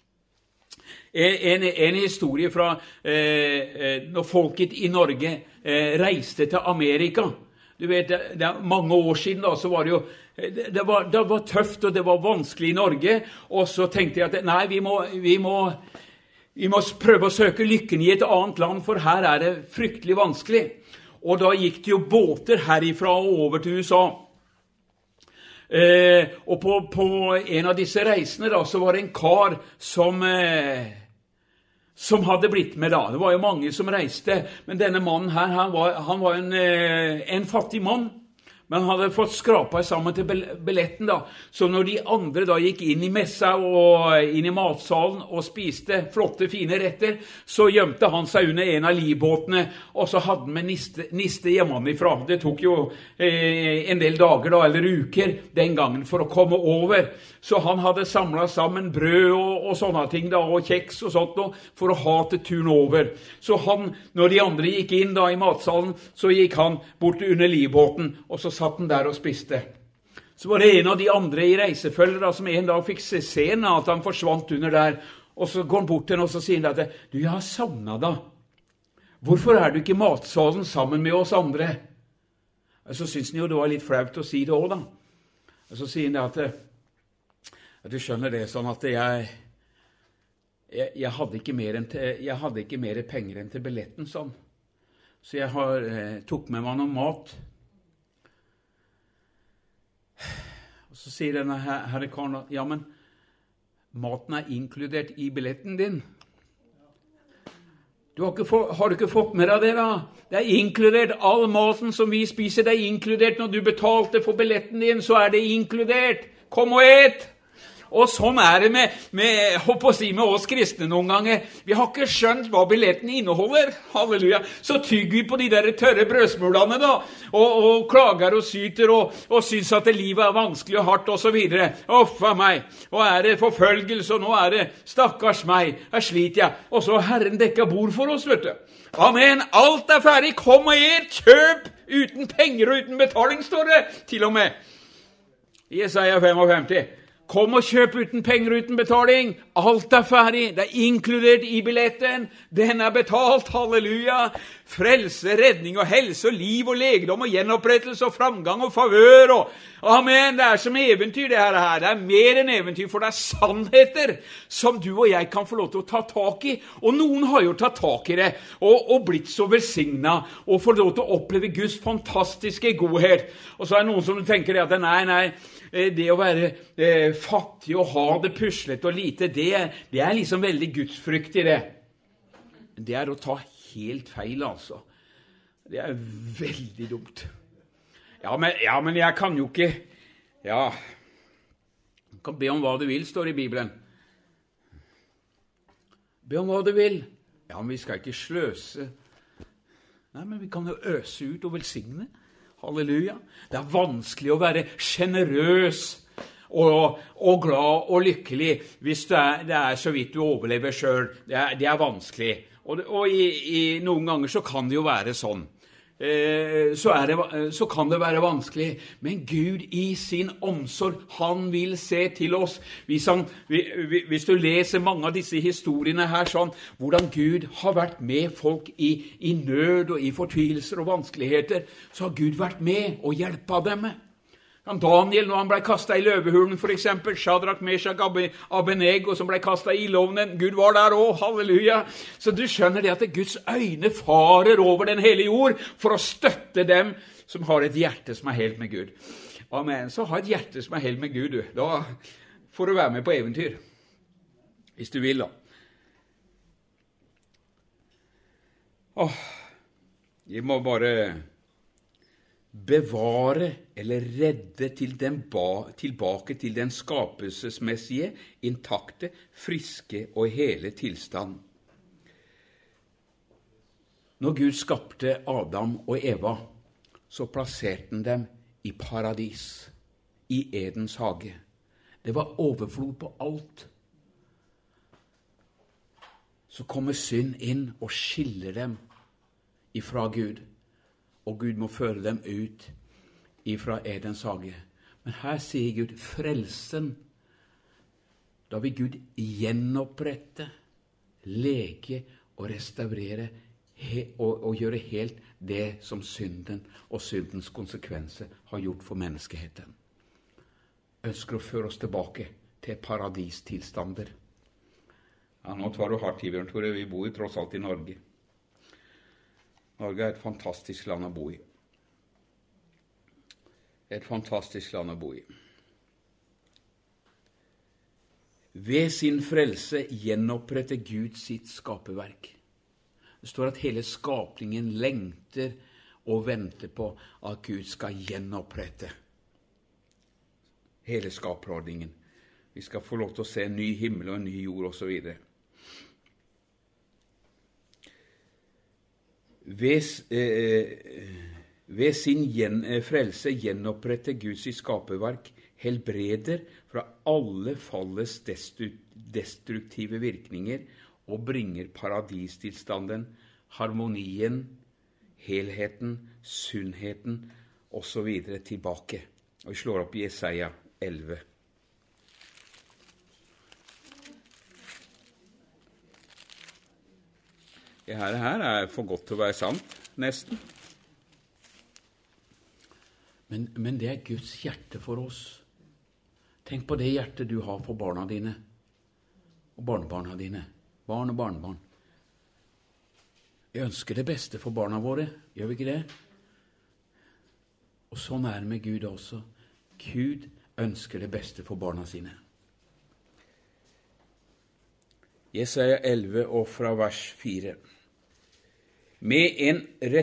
En historie fra når folket i Norge reiste til Amerika. Du vet, det er mange år siden da, så var det jo, det var tøft og det var vanskelig i Norge. Og så tenkte jeg at nei, vi må prøve å søke lykken i et annet land, for her er det fryktelig vanskelig. Og da gikk det jo båter herifra og over til USA. Og på en av disse reisene da, så var det en kar som hadde blitt med da. Det var jo mange som reiste, men denne mannen her, han var en fattig mann. Men han hadde fått skrapet sammen til billetten da. Så når de andre da gikk inn i messa og inn i matsalen og spiste flotte, fine retter, så gjemte han seg under en av livbåtene, og så hadde han med niste hjemmefra. Det tok jo en del dager da, eller uker den gangen for å komme over. Så han hadde samlet sammen brød og sånne ting da, og kjeks og sånt da, for å ha til turen over. Så han, når de andre gikk inn da i matsalen, så gikk han bort under livbåten, og så satt han der og spiste. Så var det en av de andre i reisefølger da, som en dag fikk se at han forsvant under der. Og så går han bort til henne og så sier han at du, jeg har savnet da. Hvorfor er du ikke i matsalen sammen med oss andre? Og så synes han jo det var litt flaut å si det også da. Og så sier han at du skjønner det sånn at jeg hadde ikke mer penger enn til billetten sånn. Så jeg tok med meg noe mat. Og så sier denne herre karen, ja, men maten er inkludert i billetten din. Har du ikke fått med deg det da? Det inkludert all maten som vi spiser, det inkludert når du betalte for billetten din, så det inkludert. Kom og et! Og sånn det med oss kristne noen ganger. Vi har ikke skjønt hva billetten inneholder. Halleluja. Så tygger vi på de der tørre brødsmulene da, og klager og syter, og synes at livet vanskelig og hardt, og så videre. Offa meg, og det forfølgelse, og nå det stakkars meg, her sliter jeg. Og så Herren dekker bord for oss, vet du. Amen, alt ferdig, kom og kjøp, uten penger og uten betaling, står det til og med. Jesaja 55. Kom og kjøp uten penger og uten betaling. Alt ferdig. Det inkludert i billetten. Den betalt. Halleluja. Frelse, redning og helse og liv og legedom og gjenopprettelse og framgang og favør. Amen. Det som eventyr det her. Det mer enn eventyr, for det sannheter som du og jeg kan få lov til å ta tak i. Og noen har jo tatt tak i det og blitt så velsignet og får lov til å oppleve Guds fantastiske godhet. Og så det noen som tenker at nei, det å være fattig og ha det puslet og lite, det liksom veldig gudsfrykt i det. Det å ta helt feil, altså. Det veldig dumt. Ja, men jeg kan jo ikke... Ja, du kan be om hva du vil, står det i Bibelen. Be om hva du vil. Ja, men vi skal ikke sløse. Nei, men vi kan jo øse ut og velsigne. Halleluja. Det vanskelig å være generøs og glad og lykkelig hvis det så vidt du overlever selv. Det vanskelig. Og i noen ganger så kan det jo være sånn. Så kan det være vanskelig. Men Gud i sin omsorg, han vil se til oss. Hvis du leser mange av disse historiene her, sånn, hvordan Gud har vært med folk i nød og i fortvilelser og vanskeligheter, så har Gud vært med og hjulpet dem. Daniel, når han ble kastet i løvehulen, for eksempel, Shadrach, Meshach, Abednego, som ble kastet i ildovnen, Gud var der også, halleluja. Så du skjønner det at Guds øyne farer over den hele jord for å støtte dem som har et hjerte som helt med Gud. Amen. Så ha et hjerte som helt med Gud, du. Da får du være med på eventyr. Hvis du vil, da. Jeg må bare bevare eller redde tilbake til den skapelsesmessige, intakte, friske og hele tilstand. Når Gud skapte Adam og Eva, så plasserte han dem i paradis, i Edens hage. Det var overflod på alt. Så kommer synd inn og skiller dem ifra Gud. Og Gud må føre dem ut ifra Edens hage. Men her sier Gud frelsen. Da vil Gud gjenopprette, lege og restaurere og gjøre helt det som synden og syndens konsekvenser har gjort for menneskeheten. Ønsker å føre oss tilbake til paradistilstander. Ja, nå tar du hardt i, Bjørn Tore. Vi bor jo tross alt i Norge. Norge et fantastisk land å bo i. Et fantastisk land å bo i. Ved sin frelse gjenoppretter Gud sitt skaperverk. Det står at hele skapningen lengter og venter på at Gud skal gjenopprette hele skaperordningen. Vi skal få lov til å se en ny himmel og en ny jord og så videre. Ved sin frelse gjenoppretter Gud sitt skaperverk, helbreder fra alle fallets destruktive virkninger og bringer paradistilstanden, harmonien, helheten, sunnheten og så videre tilbake. Og vi slår opp i Jesaja 11. Det her for godt til å være sant, nesten. Men det Guds hjerte for oss. Tenk på det hjertet du har for barna dine, og barnebarna dine, barn og barnebarn. Vi ønsker det beste for barna våre, gjør vi ikke det? Og sånn det med Gud også. Gud ønsker det beste for barna sine. Jesaja 11 og fra vers 4. Men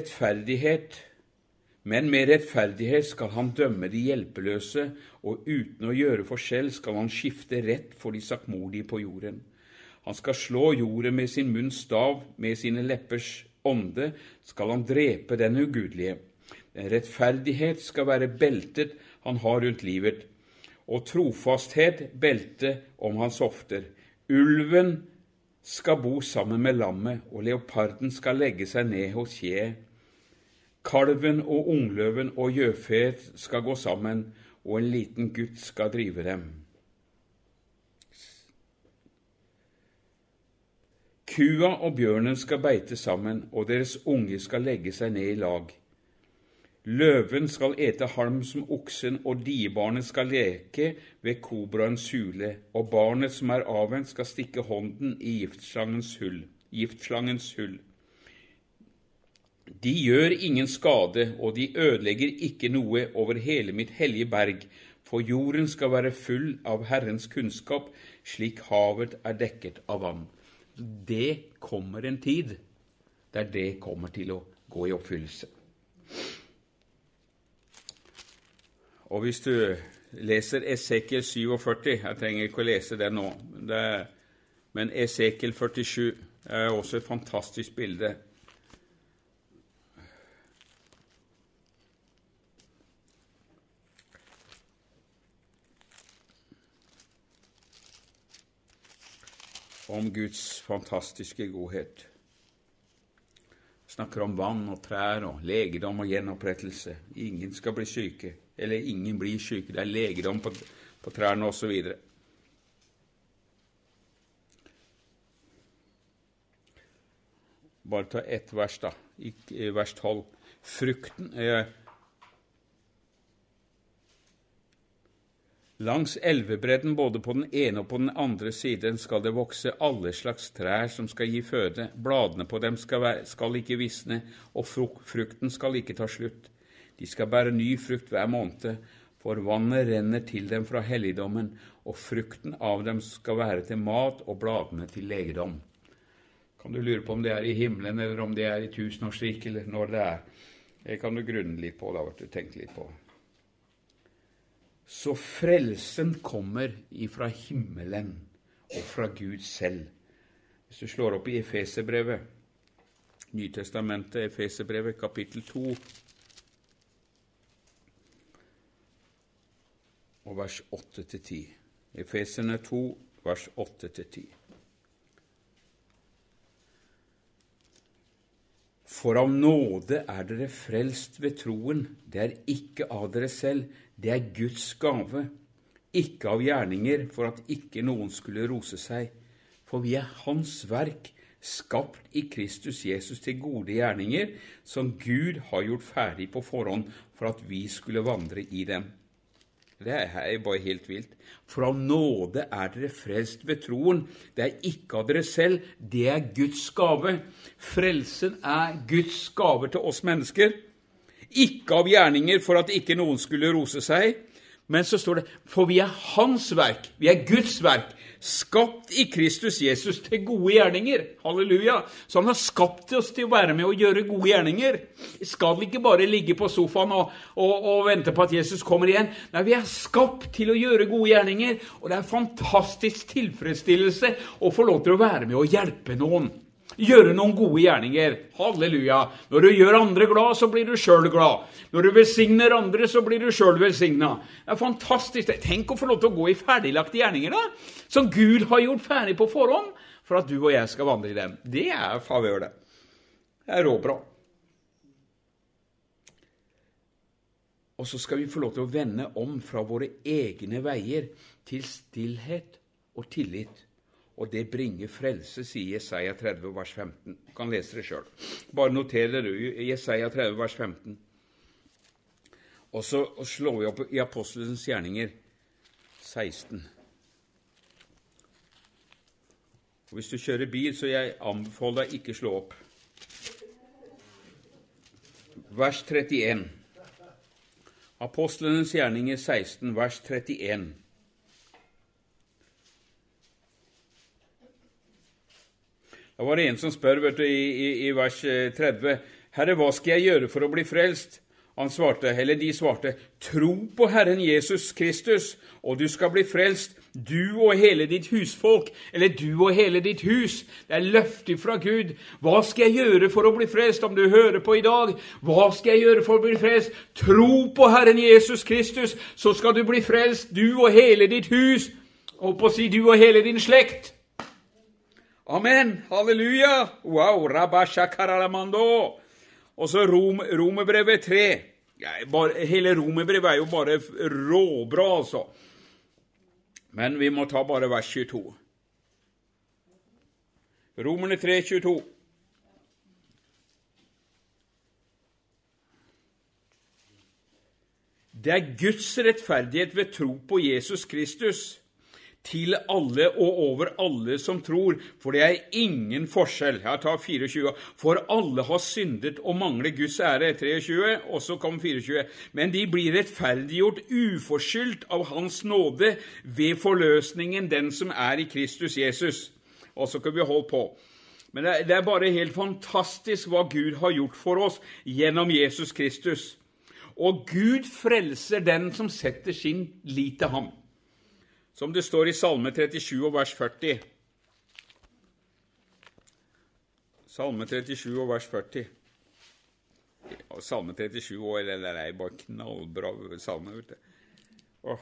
med rettferdighet skal han dømme de hjelpeløse, og uten å gjøre forskjell skal han skifte rett for de saktmodige på jorden. Han skal slå jorden med sin munns stav, med sine leppers ånde skal han drepe den ugudelige. Den rettferdighet skal være beltet han har rundt livet, og trofasthet belte om hans hofter. Ulven skal bo sammen med lammet, og leoparden skal legge seg ned hos kjeet. Kalven og ungløven og gjøfet skal gå sammen, og en liten gutt skal drive dem. Kua og bjørnen skal beite sammen, og deres unge skal legge seg ned i lag. Løven skal ete halm som oksen, og diebarnet skal leke ved kobraens hule, og barnet som er avvent skal stikke hånden i giftslangens hull. De gjør ingen skade, og de ødelegger ikke noe over hele mitt hellige berg, for jorden skal være full av Herrens kunnskap, slik havet er dekket av vann. Det kommer en tid der det kommer til å gå i oppfyllelse. Og hvis du leser Esekiel 47, jeg trenger ikke å lese det nå, men Esekiel 47 er også et fantastisk bilde. Om Guds fantastiske godhet. Snakker om vann og trær og legedom og gjenopprettelse. Ingen skal bli syke, eller ingen blir syke. Det er legedom på trærne og så videre. Bare ta ett vers da, i vers 12. Frukten langs elvebredden, både på den ene og på den andre siden, skal det vokse alle slags trær som skal gi føde. Bladene på dem skal ikke visne, og frukten skal ikke ta slutt. De skal bære ny frukt hver måned, for vannet renner til dem fra helligdommen, og frukten av dem skal være til mat, og bladene til legedom. Kan du lure på om det er i himmelen, eller om det er i tusenårsriket, eller når det er? Det kan du grunne litt på, da, du tenker litt på. Så frelsen kommer ifra himmelen og fra Gud selv. Hvis du slår opp i Efeserbrevet, Nytestamentet, Efeserbrevet, kapittel 2, og vers 8-10. Efeserne 2, vers 8-10. For av nåde er dere frelst ved troen, det er ikke av dere selv, det er Guds gave, ikke av gjerninger, for at ikke noen skulle rose seg. For vi er Hans verk, skapt i Kristus Jesus til gode gjerninger, som Gud har gjort ferdig på forhånd, for at vi skulle vandre i dem. Det er bare helt vilt. For av nåde er dere frelst ved troen. Det er ikke av dere selv, det er Guds gave. Frelsen er Guds gave til oss mennesker. Ikke av gjerninger for at ikke noen skulle rose seg. Men så står det, for vi er Hans verk, vi er Guds verk, skapt i Kristus Jesus til gode gjerninger. Halleluja! Så han har skapt oss til å være med og gjøre gode gjerninger. Vi skal ikke bare ligge på sofaen og vente på at Jesus kommer igjen. Nei, vi er skapt til å gjøre gode gjerninger, og det er fantastisk tilfredsstillelse å få lov til å være med og hjelpe noen. Gjøre noen gode gjerninger. Halleluja. Når du gjør andre glad, så blir du selv glad. Når du velsigner andre, så blir du selv velsignet. Det er fantastisk. Tenk å få lov til å gå i ferdiglagte gjerninger da, som Gud har gjort ferdig på forhånd, for at du og jeg skal vandre i dem. Det er favør det. Det er råbra. Og så skal vi få lov til å vende om fra våre egne veier til stillhet og tillit. Og det bringer frelse, sier Jesaja 30, vers 15. Du kan lese det selv. Bare noter det du, Jesaja 30, vers 15. Og så slår vi opp i Apostelens gjerninger 16. Og hvis du kjører bil, så jeg anbefaler deg ikke slå opp. Vers 31. Apostelens gjerninger 16, vers 31. Det Da var det en som spør, vet du, i vers 30, «Herre, hva skal jeg gjøre for å bli frelst?» Han svarte, eller de svarte, «Tro på Herren Jesus Kristus, og du skal bli frelst, du og hele ditt husfolk», eller «du og hele ditt hus». Det løfte fra Gud. Hva skal jeg gjøre for å bli frelst, om du hører på i dag? Hva skal jeg gjøre for å bli frelst? Tro på Herren Jesus Kristus, så skal du bli frelst, du og hele ditt hus. Og på å si du og hele din slekt. Amen, halleluja. Wow, rabasha karalamando. Og så Romerbrevet 3. Ja, hele Romerbrevet jo bare råbra, altså. Men vi må ta bare vers 22. Romerne 3, 22. Det Guds rettferdighet ved tro på Jesus Kristus, til alle og over alle som tror, for det ingen forskjell. Jeg tar 24. For alle har syndet og mangler Guds ære, 23, og så kom 24. Men de blir rettferdiggjort uforskyldt av hans nåde ved forløsningen, den som i Kristus Jesus. Og så kan vi holde på. Men det bare helt fantastisk hva Gud har gjort for oss gjennom Jesus Kristus. Og Gud frelser den som setter sin lit til ham. Som det står i Salme 37 og vers 40. Salme 37 og vers 40. Salme 37 år, det bare knallbra salme, vet du.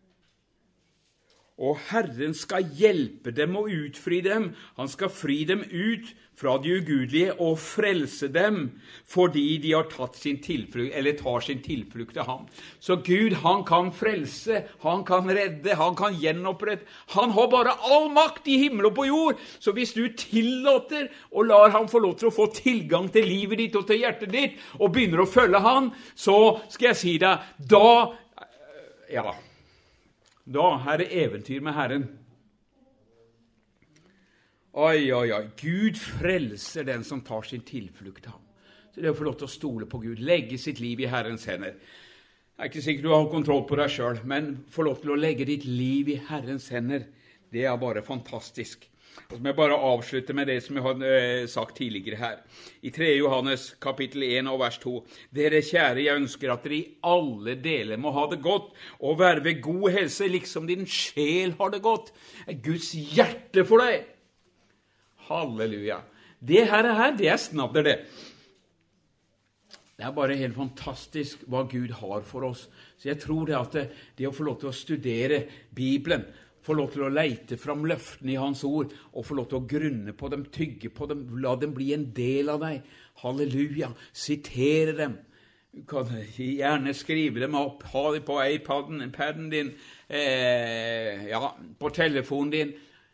Og Herren skal hjelpe dem og utfri dem. Han skal fri dem ut fra de ugudelige og frelse dem, fordi de har tatt sin tilflukt, eller tar sin tilflukt til ham. Så Gud, han kan frelse, han kan redde, han kan gjenopprette. Han har bare all makt i himmel og på jord. Så hvis du tillater og lar han få lov til å få tilgang til livet ditt og til hjertet ditt, og begynner å følge han, så skal jeg si deg, da det eventyr med Herren. Oi. Gud frelser den som tar sin tilflukt til ham. Så det å få lov til å stole på Gud, legge sitt liv i Herrens hender. Jeg ikke sikker du har kontroll på deg selv, men få lov til å legge ditt liv i Herrens hender, det bare fantastisk. Og så må jeg bare avslutte med det som jeg har sagt tidligere her. I 3. Johannes kapittel 1 og vers 2. Dere kjære, jeg ønsker at dere i alle deler må ha det godt, og være ved god helse, liksom din sjel har det godt. Guds hjerte for deg. Halleluja. Det her, det snadder det. Det bare helt fantastisk hva Gud har for oss. Så jeg tror det at det å få lov til å studere Bibelen, få lov til å leite fram løftene i hans ord, og få lov til å grunne på dem, tygge på dem, la dem bli en del av deg. Halleluja, sitere dem. Du kan gjerne skrive dem opp, ha dem på iPaden din, på telefonen din.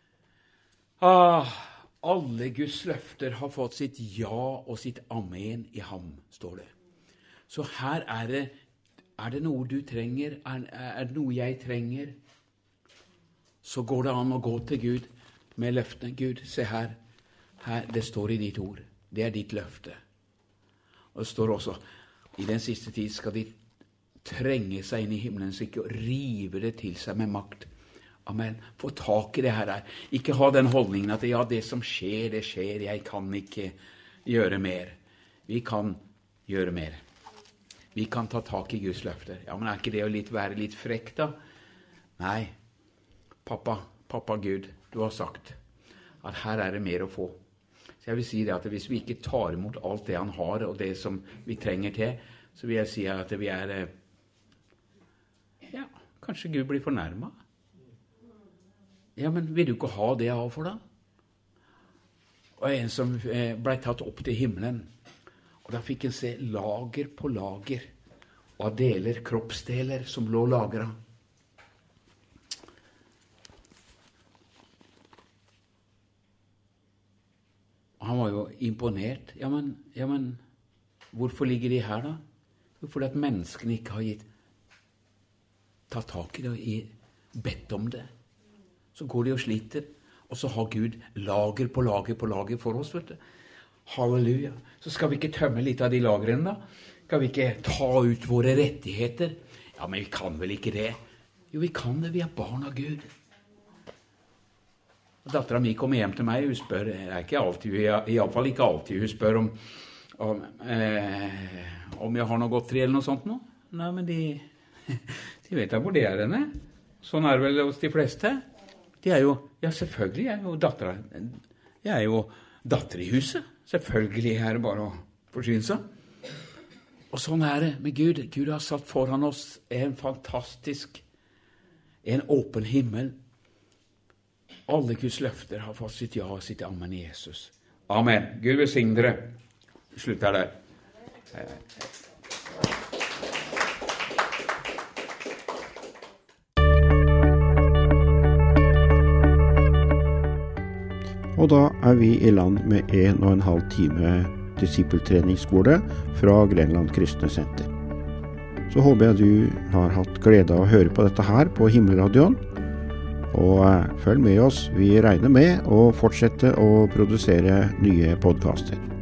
Alle Guds løfter har fått sitt ja og sitt amen i ham, står det. Så her det noe du trenger, det noe jeg trenger, så går det an å gå til Gud med løftene. Gud, se her, det står i ditt ord. Det ditt løfte. Og det står også, i den siste tid skal de trenge seg inn i himmelen, så ikke rive det til seg med makt. Amen. Få tak i det her. Ikke ha den holdningen at det som skjer, det skjer. Jeg kan ikke gjøre mer. Vi kan gjøre mer. Vi kan ta tak i Guds løfter. Ja, men ikke det å være litt frekk da? Nei. Pappa Gud, du har sagt at her det mer å få. Så jeg vil si det at hvis vi ikke tar imot alt det han har, og det som vi trenger til, så vil jeg si at vi kanskje Gud blir fornærmet. Ja, men vil du ikke ha det av for da? Og en som ble tatt opp til himmelen, og da fikk en se lager på lager av deler, kroppsdeler som lå lagret. Han var jo imponert. Ja, men hvorfor ligger de her da? Jo, fordi at menneskene ikke har tatt tak i det og bedt om det. Så går de og sliter, og så har Gud lager på lager på lager for oss, vet du. Halleluja. Så skal vi ikke tømme litt av de lagrene da? Skal vi ikke ta ut våre rettigheter? Ja, men vi kan vel ikke det? Jo, vi kan det. Vi barn av Gud. Datteren min kommer hjem til meg, hun spør, det ikke alltid, i alle fall ikke alltid, hun spør om jeg har noe godteri eller noe sånt nå. Nei, men de vet da hvor det henne. Sånn det vel hos de fleste. De jo, ja selvfølgelig, jeg jo datter i huset. Selvfølgelig det bare å forsyne seg. Og sånn det med Gud. Gud har satt foran oss en fantastisk, en åpen himmel. Alle Guds løfter har fått sitt ja og sitt amen i Jesus. Amen. Gud velsigne dere. Vi slutter der. Og da vi i land med 1,5 time disippeltreningsskole fra Grenland Kristne Senter. Så håper jeg du har hatt glede av å høre på dette her på Himmelradioen. Og følg med oss, vi regner med å fortsette å produsere nye podcaster.